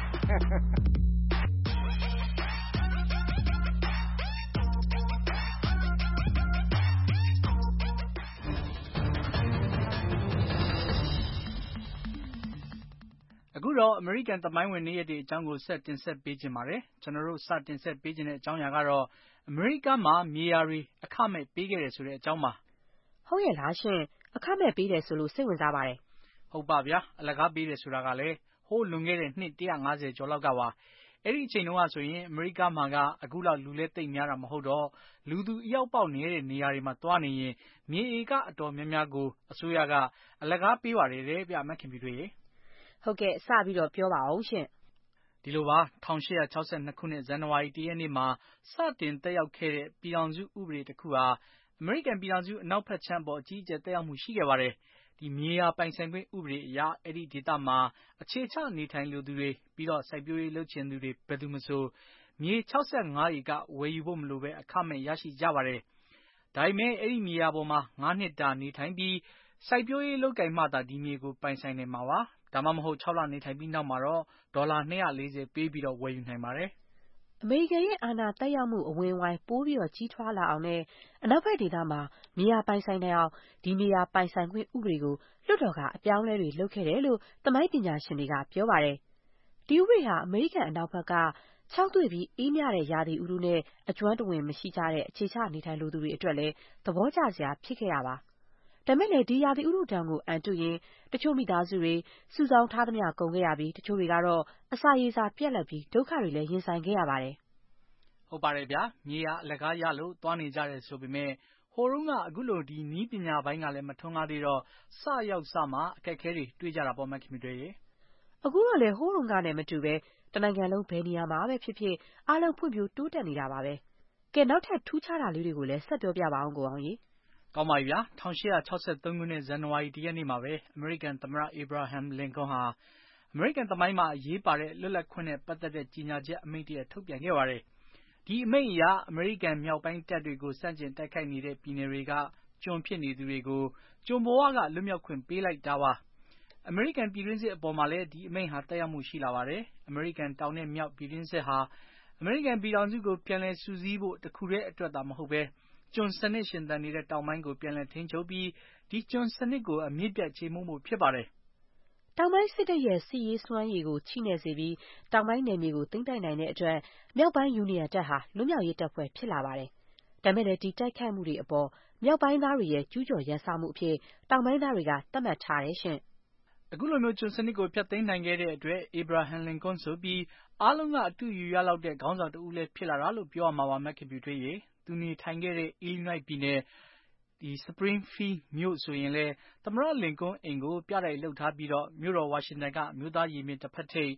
အခုတော့အမေရိကန်သမိုင်းဝင်နေ့ရက်တွေအကြောင်းကိုဆက်တင်ဆက်ပေးခြင်းပါတယ်ကျွန်တော်တို့စတင်ဆက်ပေးခြင်းတဲ့အကြောင်းအရာကတော့အမေရိကန်မှာမြေယာတွေအခမဲ့ပေးခဲ့တယ်ဆိုတဲ့အကြောင်းပါဟုတ်ရဲ့လားရှင်အခမဲ့ပေးတယ်ဆိုလို့စိတ်ဝင်စားပါတယ်ဟုတ်ပါဗျာအလကားပေးတယ်ဆိုတာကလည်းဟိုးလွန်ခဲ့တဲ့နှစ်one hundred fiftyကျော်လောက်ကပါအဲ့ဒီအချိန်တုန်းကဆိုရင်အမေရိကန်မှာကအခုလောက်လူလဲသိပ်များတာမဟုတ်တော့လူသူအရောက်ပေါက်နေတဲ့နေရာတွေမှာတွားနေရင်မြေဧကအတော်များများကိုအစိုးရကအလကားပေးပါတယ်တဲ့ဗျမခင်ပြွေရေဟုတ်ကဲ့စပြီးတော့ပြောပါအောင်ရှင်ဒီလိုပါeighteen sixty-twoခုနှစ်ဇန်နဝါရီoneရက်နေ့မှာစတင်တက်ရောက်ခဲ့တဲ့ပြည်ထောင်စုဥပဒေတစ်ခုဟာအမေရိကန်ပြည်ထောင်စုအနောက်ဘက်ခြမ်းပေါ်အကြီးအကျယ်တက်ရောက်မှုရှိခဲ့ပါတယ်ဒီမြေယာပိုင်ဆိုင်ခွင့်ဥပဒေအရအဲ့ဒီဒေသမှာအခြေချနေထိုင်လိုသူတွေပြီးတော့စိုက်ပျိုးရေးလုပ်ချင်သူတွေဘယ်သူမဆိုမြေsixty-fiveဧကဝယ်ယူဖို့မလိုပဲအခမဲ့ရရှိကြပါတယ်ဒါပေမဲ့အဲ့ဒီမြေယာပေါ်မှာfiveနှစ်တာနေထိုင်ပြီးစိုက်ပျိုးရေးလုပ်ကိုင်မှသာဒီမြေကိုပိုင်ဆိုင်နိုင်မှာပါဒါမှမဟုတ်sixလနေထိုင်ပြီးနောက်မှာတော့ဒေါ်လာtwo hundred fortyပေးပြီးတော့ဝယ်ယူနိုင်ပါတယ်အမေရိကန်ရဲ့အာဏာတက်ရောက်မှုအဝင်ဝိုင်းပိုးပြီးတော့ကြီးထွားလာအောင်နဲ့အနောက်ဘက်ဒေသမှာမြေယာပိုင်ဆိုင်နိုင်အောင်ဒီမြေယာပိုင်ဆိုင်ခွင့်ဥပဒေကိုလွှတ်တော်ကအပြောင်းလဲတွေလုပ်ခဲ့တယ်လို့သမိုင်းပညာရှင်တွေကပြောပါတယ်ဒီဥပဒေဟာအမေရိကန်အနောက်ဘက်ကခြောက်သွေ့ပြီးအေးမြတဲ့ရာသီဥတုနဲ့အကျွမ်းတဝင်မရှိကြတဲ့အခြေချနေထိုင်လိုသူတွေအတွက်လည်းသဘောကျစရာဖြစ်ခဲ့တာပါဒါမဲ့လေဒီရာသီဥတုတံကိုအန်တုရင်တချို့မိသားစုတွေစုဆောင်းထားသမျှကုန်ခဲ့ရပြီးတချို့တွေကတော့အစာရေစာပြက်လက်ပြီးဒုက္ခတွေလည်းရင်ဆိုင်ခဲ့ရပါတယ်ဟုတ်ပါတယ်ဗျာမြေယာအလကားရလို့တွားနေကြတယ်ဆိုပေမဲ့ဟိုတုန်းကအခုလိုဒီနီးပညာပိုင်းကလည်းမထွန်းကားသေးတော့စရောက်စမှအခက်အခဲတွေတွေ့ကြတာပေါ့မခင်မတွေ့ရေအခုတော့လေဟိုတုန်းကနဲ့မတူပဲတနိုင်ငံလုံးဘယ်နေရာမှာပဲဖြစ်ဖြစ်အားလုံးဖွံ့ဖြိုးတိုးတက်နေတာပါပဲကဲနောက်ထပ်ထူးခြားတာလေးတွေကိုလည်းဆက်ပြောပြပါအောင်ကိုအောင်ကြီးကောင်းပါပြီဗျာeighteen sixty-threeခုနှစ်ဇန်နဝါရီoneရက်နေ့မှာပဲအမေရိကန်သမ္မတ Abraham Lincoln ဟာအမေရိကန်သမိုင်းမှာအရေးပါတဲ့လွတ်လပ်ခွင့်နဲ့ပတ်သက်တဲ့ကြီးညာချက်အမိန့်တရပ်ထုတ်ပြန်ခဲ့ပါတယ်ဒီအမိန့်အရအမေရိကန်မြောက်ပိုင်းတပ်တွေကိုစန့်ကျင်တိုက်ခိုက်နေတဲ့ပြည်နယ်တွေကကျွန်ဖြစ်နေသူတွေကိုကျွန်ဘဝကလွတ်မြောက်ခွင့်ပေးလိုက်တာပါအမေရိကန်ပြည်တွင်းစစ်အပေါ်မှာလည်းဒီအမိန့်ဟာတက်ရောက်မှုရှိလာပါတယ်အမေရိကန်တောင်နဲ့မြောက်ပြည်တွင်းစစ်ဟာအမေရိကန်ပြည်ထောင်စုကိုပြန်လည်စုစည်းဖို့တခုတည်းအတွက်သာမဟုတ်ပဲကျွန်စနစ်ရှင်သန်နေတဲ့တောင်ပိုင်းကိုပြန်လည်ထိန်းချုပ်ပြီးဒီကျွန်စနစ်ကိုအမြင့်ပြတ်ချေမှုမှုဖြစ်ပါတယ်တောင်ပိုင်းစစ်တပ်ရဲ့စစ်ရေးစွမ်းရည်ကိုချိနဲ့စေပြီးတောင်ပိုင်းနယ်မြေကိုသိမ်းပိုက်နိုင်တဲ့အတွက်မြောက်ပိုင်းယူနီယံတပ်ဟာလွတ်မြောက်ရေးတပ်ဖွဲ့ဖြစ်လာပါတယ်ဒါမဲ့လည်းဒီတိုက်ခိုက်မှုတွေအပေါ်မြောက်ပိုင်းသားတွေရဲ့ကျူးကျော်ရန်စမှုအဖြစ်တောင်ပိုင်းသားတွေကသတ်မှတ်ထားတယ်ရှင်အခုလိုမျိုးကျွန်စနစ်ကိုဖျက်သိမ်းနိုင်ခဲ့တဲ့အတွက် Abraham Lincoln ဆိုပြီးအားလုံးကအတူယူရလောက်တဲ့ခေါင်းဆောင်တဦးလည်းဖြစ်လာတာလို့ပြောရမှာပါမက်ခင်ပြထွေးရေသူနေထိုင်ခဲ့တဲ့ Illinois ပြည်နယ်ဒီ Springfield မြို့ဆိုရင်လည်းသမ္မတလင်ကွန်းအိမ်ကိုပြတိုက်လှုပ်ထားပြီးတော့မြို့တော်ဝါရှင်တန်ကအမျိုးသားရင်ပြင်တစ်ဖက်ထိပ်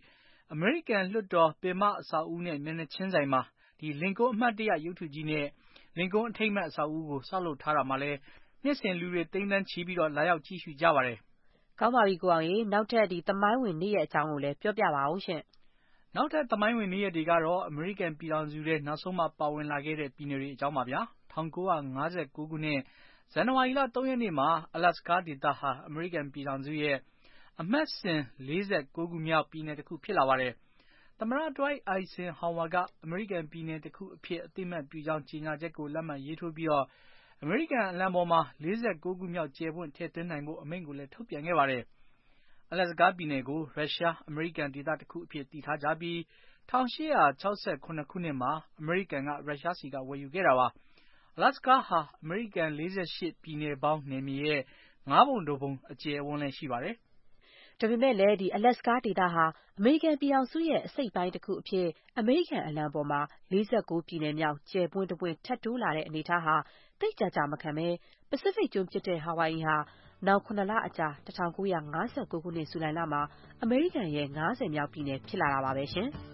အမေရိကန်လွှတ်တော်ပင်မအဆောက်အဦးနဲ့မျက်နှာချင်းဆိုင်မှာဒီလင်ကွန်းအမှတ်တရရုပ်ထုကြီးနဲ့လင်ကွန်းအထိမ်းအမှတ်အဆောက်အဦးကိုဆောက်လုပ်ထားတာမှာလည်းနှစ်စဉ်လူတွေသိန်းသန်းချီပြီးတော့လာရောက်ကြည့်ရှုကြပါတယ်။ကောင်းပါပြီကိုအောင်ရေနောက်ထပ်ဒီသမိုင်းဝင်နေ့ရဲ့အကြောင်းကိုလည်းပြောပြပါဦးရှင်။နောက်ထပ်သမိုင်းဝင်နေ့ရက်တွေကတော့အမေရိကန်ပြည်ထောင်စုထဲနောက်ဆုံးမှပါဝင်လာခဲ့တဲ့ပြည်နယ်တွေအကြောင်းပါဗျာ။၁၉၅၉ ခုနှစ်ဇန်နဝါရီလ၃ ရက်နေ့မှာအလက်စကာဒေသဟာအမေရိကန်ပြည်ထောင်စုရဲ့အမှတ်စဉ်၄၉ ခုမြောက်ပြည်နယ်တစ်ခုဖြစ်လာပါတယ်။သမ္မတ Dwight Eisenhower ကအမေရိကန်ပြည်နယ်တစ်ခုအဖြစ်အသိအမှတ်ပြုကြောင်းကြေညာချက်ကိုလက်မှတ်ရေးထိုးပြီးတော့အမေရိကန်အလံပေါ်မှာ၄၉ ခုမြောက်ကျယ်ပွင့်ထည့်သွင်းနိုင်ဖို့အမိန့်ကိုလည်းထုတ်ပြန်ခဲ့ပါတယ်။အလက်စကာပြည်နယ်ကိုရုရှားအမေရိကန်ဒေသတစ်ခုအဖြစ်တည်ထားကြပြီး၁၈၆၇ ခုနှစ်မှာအမေရိကန်ကရုရှားဆီကဝယ်ယူခဲ့တာပါ။အလက်စကာဟာအမေရိကန်၄၈ပြည်နယ်ပေါင်းနယ်မြေရဲ့ငါးပုံတစ်ပုံအကျယ်အဝန်းလည်းရှိပါတယ်။ဒါပေမဲ့လည်းဒီအလက်စကာဒေသဟာအမေရိကန်ပြည်ထောင်စုရဲ့အစိတ်ပိုင်းတစ်ခုအဖြစ်အမေရိကန်အလံပေါ်မှာ၄၉ပြည်နယ်မြောက်ကျယ်ပွင့်တပွင့်ထပ်တိုးလာတဲ့အနေအထားဟာသိပ်ကြာကြာမခံပဲပစိဖိတ်ကျွန်းဖြစ်တဲ့ဟာဝိုင်အီဟာနောက်ခုနှစ်လအကြာ၁၉၅၉ ခုနှစ်ဇူလိုင်လမှာအမေရိကန်ရဲ့ငါးဆယ်မြောက်ပြည်နယ်ဖြစ်လာတာပါပဲရှင်။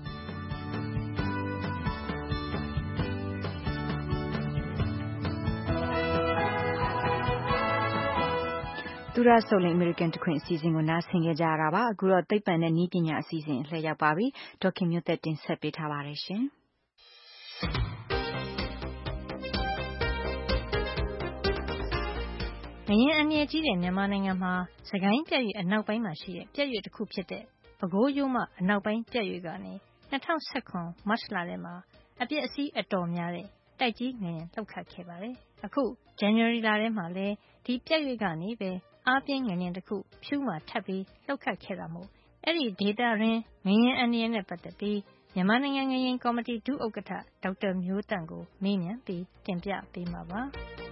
သူရဆိုလင်အမေရိကန်တခွင်အစီအစဉ်ကိုနားဆင်ကြကြရတာပါအခုတော့သိပ္ပံနဲ့နည်းပညာအစီအစဉ်အလှည့်ရောက်ပါပြီဒေါက်ခင်မျိုးသက်တင်ဆက်ပေးထားပါတယ်ရှင်ငလျင်အန္တရာယ်ကြီးတဲ့မြန်မာနိုင်ငံမှာစကိုင်းပြတ်ရွေ့အနောက်ပိုင်းမှာရှိတဲ့ပြတ်ရွေ့တစ်ခုဖြစ်တဲ့ပဲခူးရိုးမအနောက်ပိုင်းပြတ်ရွေ့ကနေ၂၀၁၇မတ်လထဲမှာအပျက်အစီးအတော်များတဲ့တိုက်ကြီးငလျင်လှုပ်ခတ်ခဲ့ပါတယ်အခုဇန်နဝါရီလထဲမှာလည်းဒီပြတ်ရွေ့ကနေပဲအားပြင်းငလျင်တစ်ခုဖြူးမှာထပ်ပြီးလှုပ်ခတ်ခဲ့တာမို့အဲ့ဒီဒေတာရင်းငလျင်အန္တရာယ်နဲ့ပတ်သက်ပြီးမြန်မာနိုင်ငံငလျင်ကော်မတီဒုဥက္ကဋ္ဌဒေါက်တာမျိုးသန့်ကိုမေးမြန်းပြီးတင်ပြပေးမှာပါ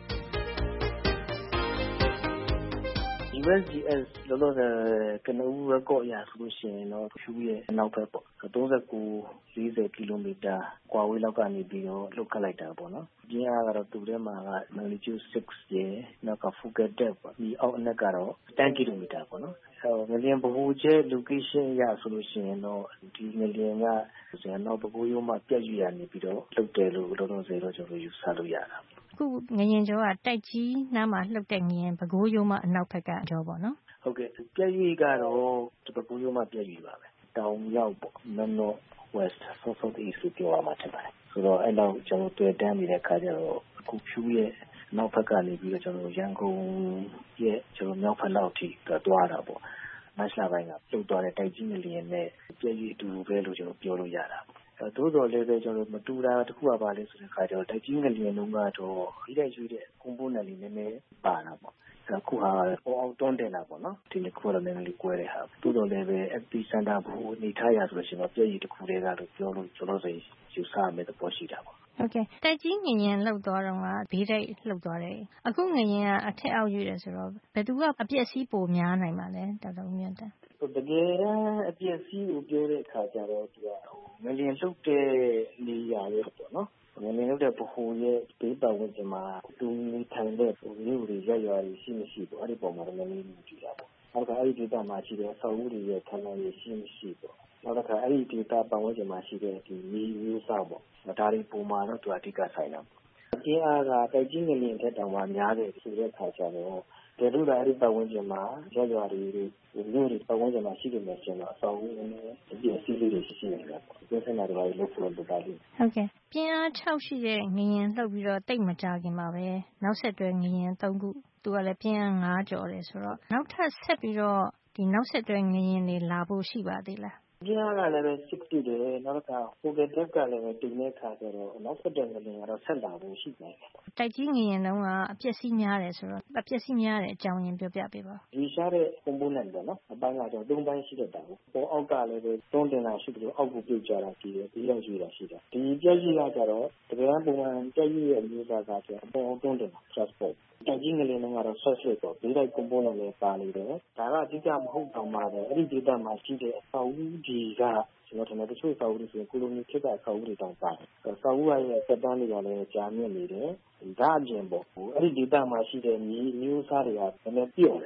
U S G S လောလောဆယ်ကနဦး record အရဆိုလို့ရှိရင်တော့ဖြူရဲ့အနောက်ဘက်ပေါ့၃၉ ၄၀ကီလိုမီတာကွာဝေးလောက်ကနေပြီးတော့လှုပ်ခတ်လိုက်တာပေါ့နော်ပြင်းအားကတော့သူ့ထဲမှာက magnitude six ရယ်နောက်က focal depth ပေါ့ဒီအောက်အနက်ကတော့tenကီလိုမီတာပေါ့နော်အဲငလျင်ဗဟိုချက် location အရဆိုလို့ရှိရင်တော့ဒီငလျင်ကဆိုရင်တော့ပဲခူးရိုးမှပြတ်ရွေ့ရနေပြီးတော့လှုပ်တယ်လို့လောလောဆယ်တော့ကျွန်တော်ယူဆလို့ရတာအခုငလျင်ကြောကတိုက်ကြီးနားမှာလှုပ်တဲ့ငလျင်ပဲခူးရိုးမအနောက်ဘက်ကကြောပေါ့နော်ဟုတ်ကဲ့ပြည့်ရွေ့ကတော့ဒီပဲခူးရိုးမပြည့်ရွေ့ပါပဲတောင်ရောက်ပေါ့ North West South South East ပြောရမှာဖြစ်ပါတယ်ဆိုတော့အဲ့တော့ကျွန်တော်တွေ့တန်းနေတဲ့ခါကျတော့အခုဖြူရဲ့နောက်ဘက်ကနေပြီးတော့ကျွန်တော်ရန်ကုန်ရဲ့ကျွန်တော်မြောက်ဘက်လောက်ထိသွားတာပေါ့မတ်လပိုင်းကလှုပ်သွားတဲ့တိုက်ကြီးငလျင်နဲ့ပြည့်ရွေ့အတူတူပဲလို့ကျွန်တော်ပြောလို့ရတာပေါ့သို့တော်လည်းပဲကျွန်တော်မတူတာတခုပါလေဆိုတဲ့ခါကျတော့တိုက်ကြီးငလျင်တုန်းကတော့ဒီတိုက်ရွေ့တဲ့ component လေးနည်းနည်းပါတာပေါ့အခုဟာပေါ်အောင်တွန်းတင်တာပေါ့နော်ဒီတစ်ခုတော့နည်းနည်းလေးကွဲတဲ့ဟာတိုးတော်လည်းပဲ epicenter ဘို့နေထားရဆိုလို့ရှိရင်တော့ပြည့်ရည်တစ်ခုတည်းကလို့ပြောလို့ကျွန်တော်ဆိုယူဆရမယ့်သဘောရှိတာပေါ့ဟုတ်ကဲ့တိုက်ကြီးငလျင်လှုပ်သွားတော့ကဘေးတိုက်လှုပ်သွားတယ်အခုငလျင်ကအထက်အောက်ရွေ့တယ်ဆိုတော့ဘယ်သူကအပျက်စီးပိုများနိုင်မှာလဲတော်တော်မြတ်တယ်တကယ်တမ်းအပျက်စီးကိုပြောတဲ့အခါကျတော့သူကငလျင်လှုပ်တဲ့နေရာပဲပေါ့နော်ငလျင်လှုပ်တဲ့ဗဟိုရဲ့ဘေးပတ်ဝန်းကျင်မှာသူနေထိုင်တဲ့မြို့တွေရရွာတွေရှိမရှိပေါ့အဲ့ဒီပုံမှာလည်းနည်းနည်းမြင်ကြည့်တာပေါ့နောက်ကအဲ့ဒီဒေသမှာရှိတဲ့အဆောက်အဦတွေရဲ့ဌာနတွေရှိမရှိပေါ့နောက်ကအဲ့ဒီဒေသပတ်ဝန်းကျင်မှာရှိတဲ့ဒီမျိုးမျိုးစောက်ပေါ့ဒါတွေပုံမှာတော့သူအဓိကဆိုင်တာပေါ့အကျဉ်းအားကတိုက်ကြီးငလျင်ထက်တောင်မှများတယ်ဆိုတဲ့ခါကျတော့ဒေသလာအဲ့ဒီပတ်ဝန်းကျင်မှာရရွာတွေမြို့တွေပတ်ဝန်းကျင်မှာရှိနေမယ်ဆိုတော့အဆောက်အဦတွေနဲ့အပြည့်အစည်လေးတွေရှိနေတာပေါ့ဒီစနစ်တွေလို့ပြောလို့တာလေဟုတ်ကဲ့ပြင်းအား၆ရှိတဲ့ငလျင်လှုပ်ပြီးတော့တိတ်မကြခင်ပါပဲနောက်ဆက်တွဲငလျင်၃ခုသူကလည်းပြင်းအား၅ကျော်တယ်ဆိုတော့နောက်ထပ်ဆက်ပြီးတော့ဒီနောက်ဆက်တွဲငလျင်တွေလာဖို့ရှိပါသေးလားပြင်းအားကလည်းပဲsixtyတယ်နောက်က focal depth ကလည်းပဲတင်တဲ့ခါကျတော့နောက်ဆက်တွဲငလျင်ကတော့ဆက်လာဖို့ရှိနေတယ်တိုက်ကြီးငလျင်တုန်းကအပျက်စီးများတယ်ဆိုတော့အပျက်စီးများတဲ့အကြောင်းရင်းပြောပြပေးပါဒီရှားတဲ့ component ပေါ့နော်အပိုင်းကကျွန်တော်သုံးပိုင်းရှိတတ်တာပေါ့ပေါ်အောက်ကလည်းပဲတွန်းတင်တာရှိတယ်လို့အောက်ကိုပြုတ်ကြတာရှိတယ်ပြီးတော့ရွေးတာရှိတယ်ဒီပြည့်ကြီးကကြတော့တကယ်ပုံမှန်ပြည့်ကြီးရဲ့အမျိုးအစားကကျတော့ပေါ်အောင်တွန်းတင်တာ transport တိုက်ကြီးငလျင်တုန်းကတော့ surface ပေါ့ဒီတိုက် component လည်းပါနေတယ်ဒါကအဓိကမဟုတ်တော့မှပဲအဲ့ဒီဒေတာမှာရှိတဲ့အဆောက်အဦကြီးကကျွန်တော်တို့တချို့စာအုပ်တွေဆိုရင်ကိုလိုနီခေတ်ကအဆောက်အဦတွေတောင်ပါတယ်။စာအုပ်ရဲ့စက်တန်းတွေကလည်းကြာမြင့်နေတယ်။ဒါအပြင်ပေါ့ဟိုအဲ့ဒီဒေတာမှာရှိတဲ့မြေမျိုးစားတွေကလည်းပြော့တယ်။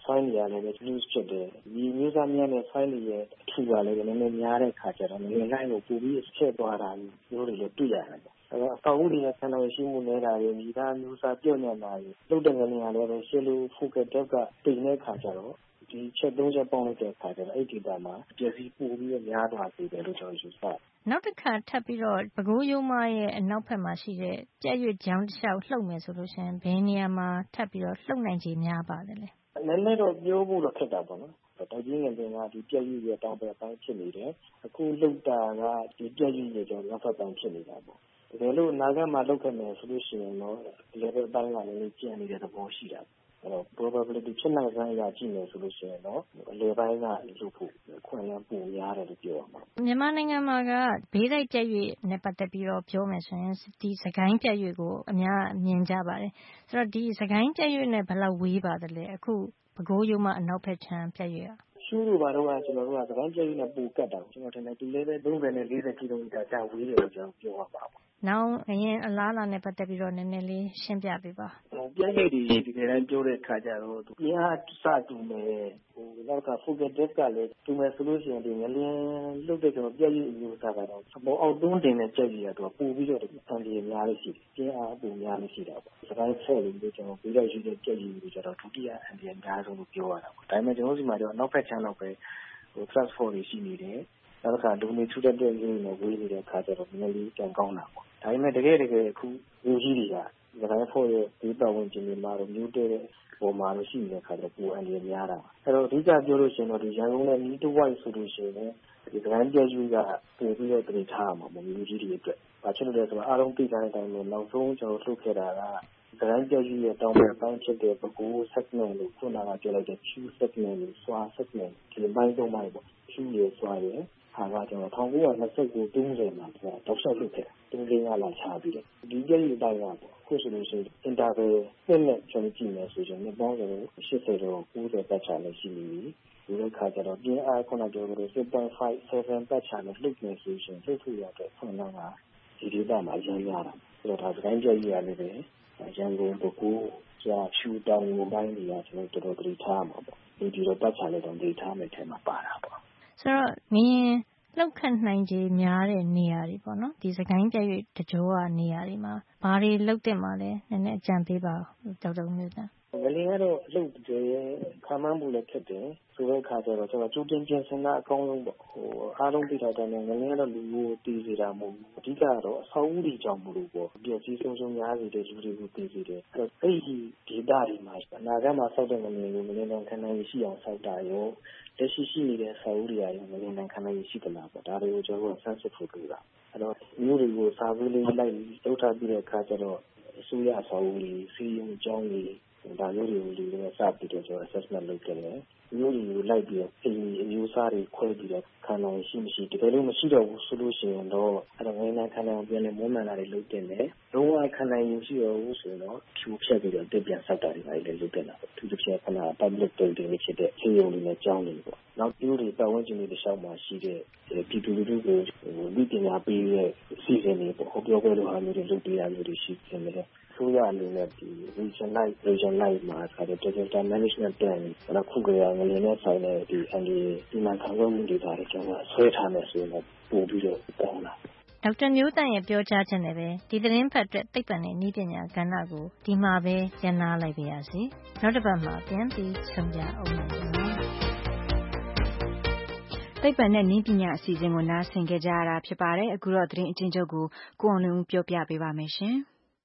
ဆိုင်းနေရလည်းပဲ loose ဖြစ်တယ်ဒီမျိုးသားများနဲ့ဆိုင်းနေရဲ့အထူကလည်းနည်းနည်းများတဲ့ခါကျတော့ငလျင်လှိုင်းကိုပိုပြီးဆက်သွားတာမျိုးတွေလည်းတွေ့ရတယ်ပေါ့အဲတော့အကောက်အဦတွေရဲ့ဆန္ဒရှိမှုနေတာတွေမိသားမျိုးစားပြုတ်ညံ့တာတွေလုတ်တဲ့ငလျင်ကလည်းပဲရှယ်လိုဖိုကက်တော့ကပိန်တဲ့ခါကျတော့ဒီချက်သုံးချက်ပေါင်းလိုက်တဲ့ခါကျတော့အဲ့ဒီဒေတာမှာပျက်စီးပိုပြီးများသွားစေတယ်လို့ကျွန်တော်ယူဆတယ်နောက်တစ်ခါထပ်ပြီးတော့ပဲခူးရိုးမရဲ့အနောက်ဘက်မှာရှိတဲ့ပြက်ရွက်ကြောင်းတစ်လျှောက်လှုပ်မယ်ဆိုလို့ရှိရင်ဘယ်နေရာမှာထပ်ပြီးတော့လှုပ်နိုင်ခြေများပါတယ်လဲနည်းနည်းတော့ပြောဖို့တော့ခက်တာပေါ့နော်တောင်ကြီးငယ်တင်ကဒီပြက်ရွက်ရဲ့တောင်ဘက်ပိုင်းဖြစ်နေတယ်အခုလှုပ်တာကဒီပြက်ရွက်ရဲ့ကျောင်းနောက်ဘက်ပိုင်းဖြစ်နေတာပေါ့တကယ်လို့အနာဂတ်မှာလောက်ခဲ့မယ်ဆိုလို့ရှိရင်တော့ဒီလိုပဲအပိုင်းကလည်းကျန်နေတဲ့သဘောရှိတာအဲ့တော့ probability ဖြစ်နိုင်စွမ်းအရာကြည့်မယ်ဆိုလို့ရှိရင်တော့အလေပိုင်းကလုပ်ဖို့ခွင့်လန်းပိုများတယ်လို့ပြောရမှာမြန်မာနိုင်ငံမှာကဘေးတိုက်ပြက်ရွက်နဲ့ပတ်သက်ပြီးတော့ပြောမယ်ဆိုရင်ဒီစကိုင်းပြက်ရွက်ကိုအများမြင်ကြပါတယ်ဆိုတော့ဒီစကိုင်းပြက်ရွက်နဲ့ဘယ်လောက်ဝေးပါတယ်လဲအခုပဲခူးရိုးမအနောက်ဘက်ခြမ်းပြက်ရွက်ကရှူးတို့ဘာတော့ကကျွန်တော်တို့ကစကိုင်းပြက်ရွက်နဲ့ပိုကတ်တာကျွန်တော်ထင်တယ်ဒီလေးပဲသုံးဆယ်နဲ့လေးဆယ်ကီလိုမီတာကြာဝေးတယ်လို့ကျွန်တော်ပြောရပါဘူးနောက်အရင်အလားလာနဲ့ပတ်သက်ပြီးတော့နည်းနည်းလေးရှင်းပြပေးပါပြည့်ရည်ဒီဒီကနေ့ပြောတဲ့ခါကျတော့သူပြားစတူမယ်ဟိုနောက်က focus depth ကလည်းတူမယ်ဆိုလို့ရှိရင်ဒီငလျင်လုတ်တဲ့ကျွန်တော်ပြည့်ရည်အမျိုးအစားကတော့သဘောအောက်တွန်းတင်တဲ့ကြက်ကြီးကတော့ပို့ပြီးတော့အန်ဒီအများလေးရှိတယ်ပြင်းအားပိုများလေးရှိတာပေါ့စကိုင်းဖော့လို့ကျွန်တော်ပြီးတော့ရှိတဲ့ကြက်ကြီးကိုကျတော့ဒုတိယအန်ဒီအများဆုံးလို့ပြောရတာပေါ့ဒါပေမဲ့ကျွန်တော်တို့ဒီမှာတော့နောက်ဖက်ချမ်းတော့ပဲဟို transfer တွေရှိနေတယ်နောက်ကဒုနေထူတဲ့တဲ့လေးနဲ့ဝေးနေတဲ့ခါကျတော့နည်းနည်းလေးပြန်ကောင်းတာပေါ့ဒါပေမဲ့တကယ်တကယ်အခုမျိုးကြီးတွေကစကိုင်းဖော့ရဲ့ဒီပတ်ဝန်းကျင်တွေမှာတော့မျိုးတဲ့ပုံမှာလို့ရှိနေတဲ့ခါကျတော့ပူအန်ဒီများတာအဲ့တော့အဓိကပြောလို့ရှိရင်တော့ဒီရန်ကုန်နဲ့နီးတစ်ဝိုက်ဆိုလို့ရှိရင်ဒီစကိုင်းပြည့်ယူကပို့ပြီးတော့တည်ထားမှာပေါ့မျိုးကြီးတွေအတွက်ဘာဖြစ်လို့လဲဆိုတော့အားလုံးသိတဲ့အတိုင်းပဲနောက်ဆုံးကျွန်တော်လှုပ်ခဲ့တာကစကိုင်းပြည့်ယူရဲ့တောင်ဘက်ပိုင်းဖြစ်တဲ့ပဲခူး segment လို့ခုနကပြောလိုက်တဲ့ Q segment လို့စွာ segment ဒီပိုင်းသုံးပိုင်းပေါ့ Q ရယ်စွာရယ်ဟာကကျွန်တော်၁၉၂၉ ၃၀မှာကျွန်တော်တောက်လျှောက်လုပ်ခဲ့တာသုံးလေးငါးလာချပြီးတယ်ဒီပြည့်ယူတိုင်းကပေါ့ခုဆိုလို့ရှိရင် interval နဲ့နဲ့ကျွန်တော်ကြည့်မယ်ဆိုရင်နှစ်ပေါင်းဆိုတော့ရှစ်ဆယ်တော့၉၀ပတ်ချာလည်းရှိနေပြီဒီလိုခါကျတော့ပြင်းအားခုနပြောလို့ six point five seven ပတ်ချာလည်းလှုပ်နေဆိုရင်လှုပ်ထူရတဲ့ခွန်လန်းကဒီဒေသမှာရမ်းရတာဆိုတော့ဒါစကိုင်းပြည့်ယူရလည်းပဲရန်ကုန်ပဲခူးကြာဖြူတောင်ပိုင်းတွေကကျွန်တော်တော်တော်ကြည့်ထားမှာပေါ့ဒီဒီတော့ပတ်ချာလည်းတော့ကြည့်ထားမယ်ထဲမှာပါတာပေါ့ဆိုတော့ငင်းလှုပ်ခတ်နိုင်ခြေများတဲ့နေရာတွေပေါ့နော်ဒီစကိုင်းပြည့်ရွတကြောကနေရာတွေမှာဘာတွေလှုပ်တဲ့မှာလဲနည်းနည်းအကြံပေးပါဒေါက်တာမျိုးသားငလျင်ကတော့လှုပ်တယ်ခါမှန်းဖို့လည်းဖြစ်တယ်ဆိုတဲ့အခါကျတော့ကျွန်တော်ကြိုတင်ပြင်ဆင်တာအကောင်းဆုံးပေါ့ဟိုအားလုံးသိထားတဲ့ငလျင်ကတော့လူကိုတည်စေတာမဟုတ်ဘူးအဓိကတော့အဆောက်အဦတွေကြောင့်မလို့ပေါ့ပြည့်စည်ဆုံးဆုံးများစေတဲ့လူတွေကိုတည်စေတယ်အဲ့တော့အဲ့ဒီဒေတာတွေမှာအနာဂတ်မှာဆောက်တဲ့ငလျင်ကိုငလျင်တော့ခဏရရှိအောင်ဆောက်တာရောလက်ရှိရှိနေတဲ့ဆောက်အဦတွေအရင်ငလျင်တော့ခဏရရှိသလားပေါ့ဒါတွေကိုကျွန်တော်ကဆန်းစစ်ဖို့လိုတာအဲ့တော့မျိုးတွေကိုစာပေလေးလိုက်လောက်ထားပြီးတဲ့အခါကျတော့အစိုးရအဆောက်အဦတွေစီးရုံးကြောင်းတွေဒါမျိုးတွေကိုလူတွေစပြီးတော့ assessment လုပ်ကြတယ်မျိုးတွေကိုလိုက်ပြီးတော့အမျိုးအစားတွေခွဲပြီးတော့ခံနိုင်ရှိမရှိတကယ်လို့မရှိတော့ဘူးဆိုလို့ရှိရင်တော့အဲ့တော့ငင်းနိုင်ခံနိုင်ပြန်လဲမွမ်းမံတာတွေလုပ်တင်တယ်လုံးဝခံနိုင်ရရှိတော့ဘူးဆိုတော့ဖြူဖြတ်ပြီးတော့တပြန်ဆောက်တာတွေလည်းလုပ်တင်တာပေါ့သူတစ်ချက်ခဏ public building တွေဖြစ်တဲ့ခြေရုံတွေနဲ့ကျောင်းတွေပေါ့နောက်မျိုးတွေပတ်ဝန်းကျင်တွေတစ်လျှောက်မှာရှိတဲ့ပြည်သူလူထုကိုလူပညာပေးရဲ့စီစဉ်တွေပေါ့ဟောပြောပွဲလိုအားမျိုးတွေလုပ်ပေးရမျိုးတွေရှိနေတယ်ဆိုရအနေနဲ့ဒီ regionalize regionalize မှာဆိုတော့ disaster management plan ကတော့ခုကရငလျင်နဲ့ဆိုင်တဲ့ဒီအန်ဒီဒီမှာခံရမှုတွေဒါတွေကျွန်တော်ဆွဲထားမယ်ဆိုတော့ပို့ပြီးတော့ကောင်းလာဒေါက်တာမျိုးတန့်ရဲ့ပြောကြားချက်နဲ့ပဲဒီသတင်းဖတ်အတွက်သိပ္ပံနဲ့နည်းပညာကဏ္ဍကိုဒီမှာပဲရန်နာလိုက်ပါရစေနောက်တစ်ပတ်မှာပြန်ပြီးဆုံကြအောင်ပါသိပ္ပံနဲ့နည်းပညာအစီအစဉ်ကိုနားဆင်ကြကြရတာဖြစ်ပါတယ်အခုတော့သတင်းအချင်းချုပ်ကိုကိုအောင်လွင်ဦးပြောပြပေးပါမယ်ရှင်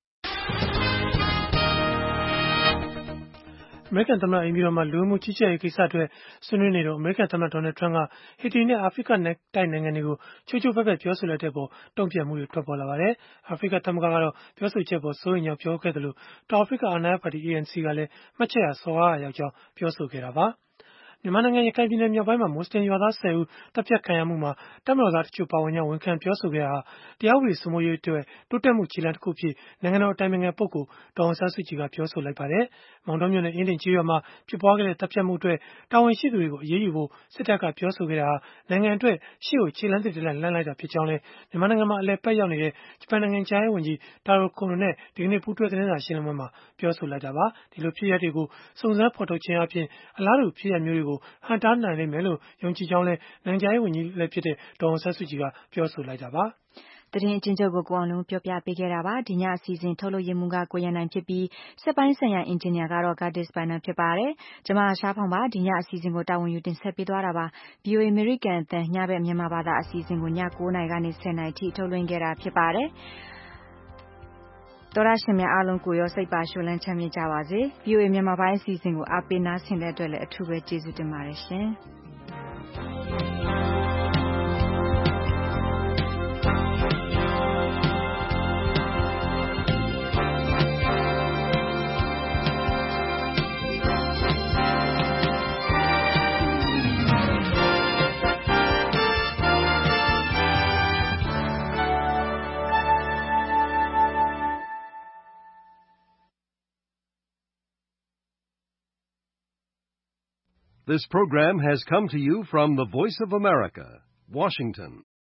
အမေရိကန်သမ္မတအိမ်ဖြူတော်မှာလူမှုကြီးကြပ်ရေးကိစ္စအတွက်ဆွေးနွေးနေတော့အမေရိကန်သမ္မတဒေါ်နယ်ထရန့်ကဟေတီနဲ့အာဖရိကတိုက်နိုင်ငံတွေကိုချိုးချိုးဖက်ဖက်ပြောဆိုလိုက်တဲ့ပေါ်တုံ့ပြန်မှုတွေထွက်ပေါ်လာပါတယ်။အာဖရိကသမဂ္ဂကတော့ပြောဆိုချက်ပေါ်စိုးရိမ်ကြောင်းပြောခဲ့တယ်လို့တောင်အာဖရိကအာဏာရပါတီ A N C ကလည်းမှတ်ချက်ရစော်ကားရောက်ကြောင်းပြောဆိုခဲ့တာပါ။မြန်မာနိုင်ငံရခိုင်ပြည်နယ်မြောက်ပိုင်းမှာ မွတ်စလင်ရွာသား ဆယ် ဦးသတ်ဖြတ်ခံရမှုမှာ တပ်မတော်သားတချို့ပါဝင်ကြောင်း ဝန်ခံပြောဆိုခဲ့တာဟာ တရားဥပဒေစိုးမိုးရေးအတွက် တိုးတက်မှုခြေလှမ်းတခုအဖြစ် နိုင်ငံတော်အတိုင်ပင်ခံပုဂ္ဂိုလ် ဒေါ်အောင်ဆန်းစုကြည်က ပြောဆိုလိုက်ပါတယ်။ မောင်တောမြို့နယ် အင်းဒင်ကျေးရွာမှာ ဖြစ်ပွားခဲ့တဲ့ သတ်ဖြတ်မှုအတွက် တာဝန်ရှိသူတွေကို အရေးယူဖို့ စစ်တပ်က ပြောဆိုခဲ့တာဟာ နိုင်ငံအတွက် ရှေ့ကိုခြေလှမ်းသစ်တလှမ်း လှမ်းလိုက်တာဖြစ်ကြောင်းလည်း မြန်မာနိုင်ငံမှာ အလည်အပတ်ရောက်နေတဲ့ ဂျပန်နိုင်ငံခြားရေးဝန်ကြီး Taro Kono နဲ့ ဒီကနေ့ ပူးတွဲသတင်းစာရှင်းလင်းပွဲမှာ ပြောဆိုလိုက်တာပါ။ ဒီလိုဖြစ်ရပ်တွေကို စုံစမ်းဖော်ထုတ်ခြင်းအားဖြင့် အလားတူဖြစ်ရပ်မျိုးတွေကို ဟန့်တားနိုင်လိမ့်မယ်လို့ ယုံကြည်ကြောင်းလည်း နိုင်ငံခြားရေးဝန်ကြီးလည်းဖြစ်တဲ့ ဒေါ်အောင်ဆန်းစုကြည်က ပြောဆိုလိုက်တာပါ။သတင်းအကျဉ်းချုပ်ကို ကိုအောင်လွင်ဦးက ပြောပြပေးခဲ့တာပါ။ ဒီညအစီအစဉ်ထုတ်လုပ်ရေးမှူးက ကိုရန်နိုင်ဖြစ်ပြီး စက်ပိုင်းဆိုင်ရာအင်ဂျင်နီယာကတော့ Curtis Bynum ဖြစ်ပါတယ်။ ကျွန်မရှားဖောင်ပါ။ ဒီညအစီအစဉ်ကို တာဝန်ယူတင်ဆက်ပေးသွားတာပါ။ ဗွီအိုအေ အမေရိကန်အသံ ညဘက်မြန်မာဘာသာအစီအစဉ်ကို ည ၉ နာရီကနေ ဆယ်နာရီအထိ ထုတ်လွှင့်ခဲ့တာဖြစ်ပါတယ်။ သောတရှင်များအားလုံး ကိုယ်ရောစိတ်ပါရှုလန်းချမ်းမြေ့ကြပါစေ။ ဗွီအိုအေမြန်မာပိုင်းအစီအစဉ်ကို အားပေးနားဆင်တဲ့အတွက်လည်း အထူးပဲကျေးဇူးတင်ပါတယ်ရှင်။ This program has come to you from the Voice of America, Washington.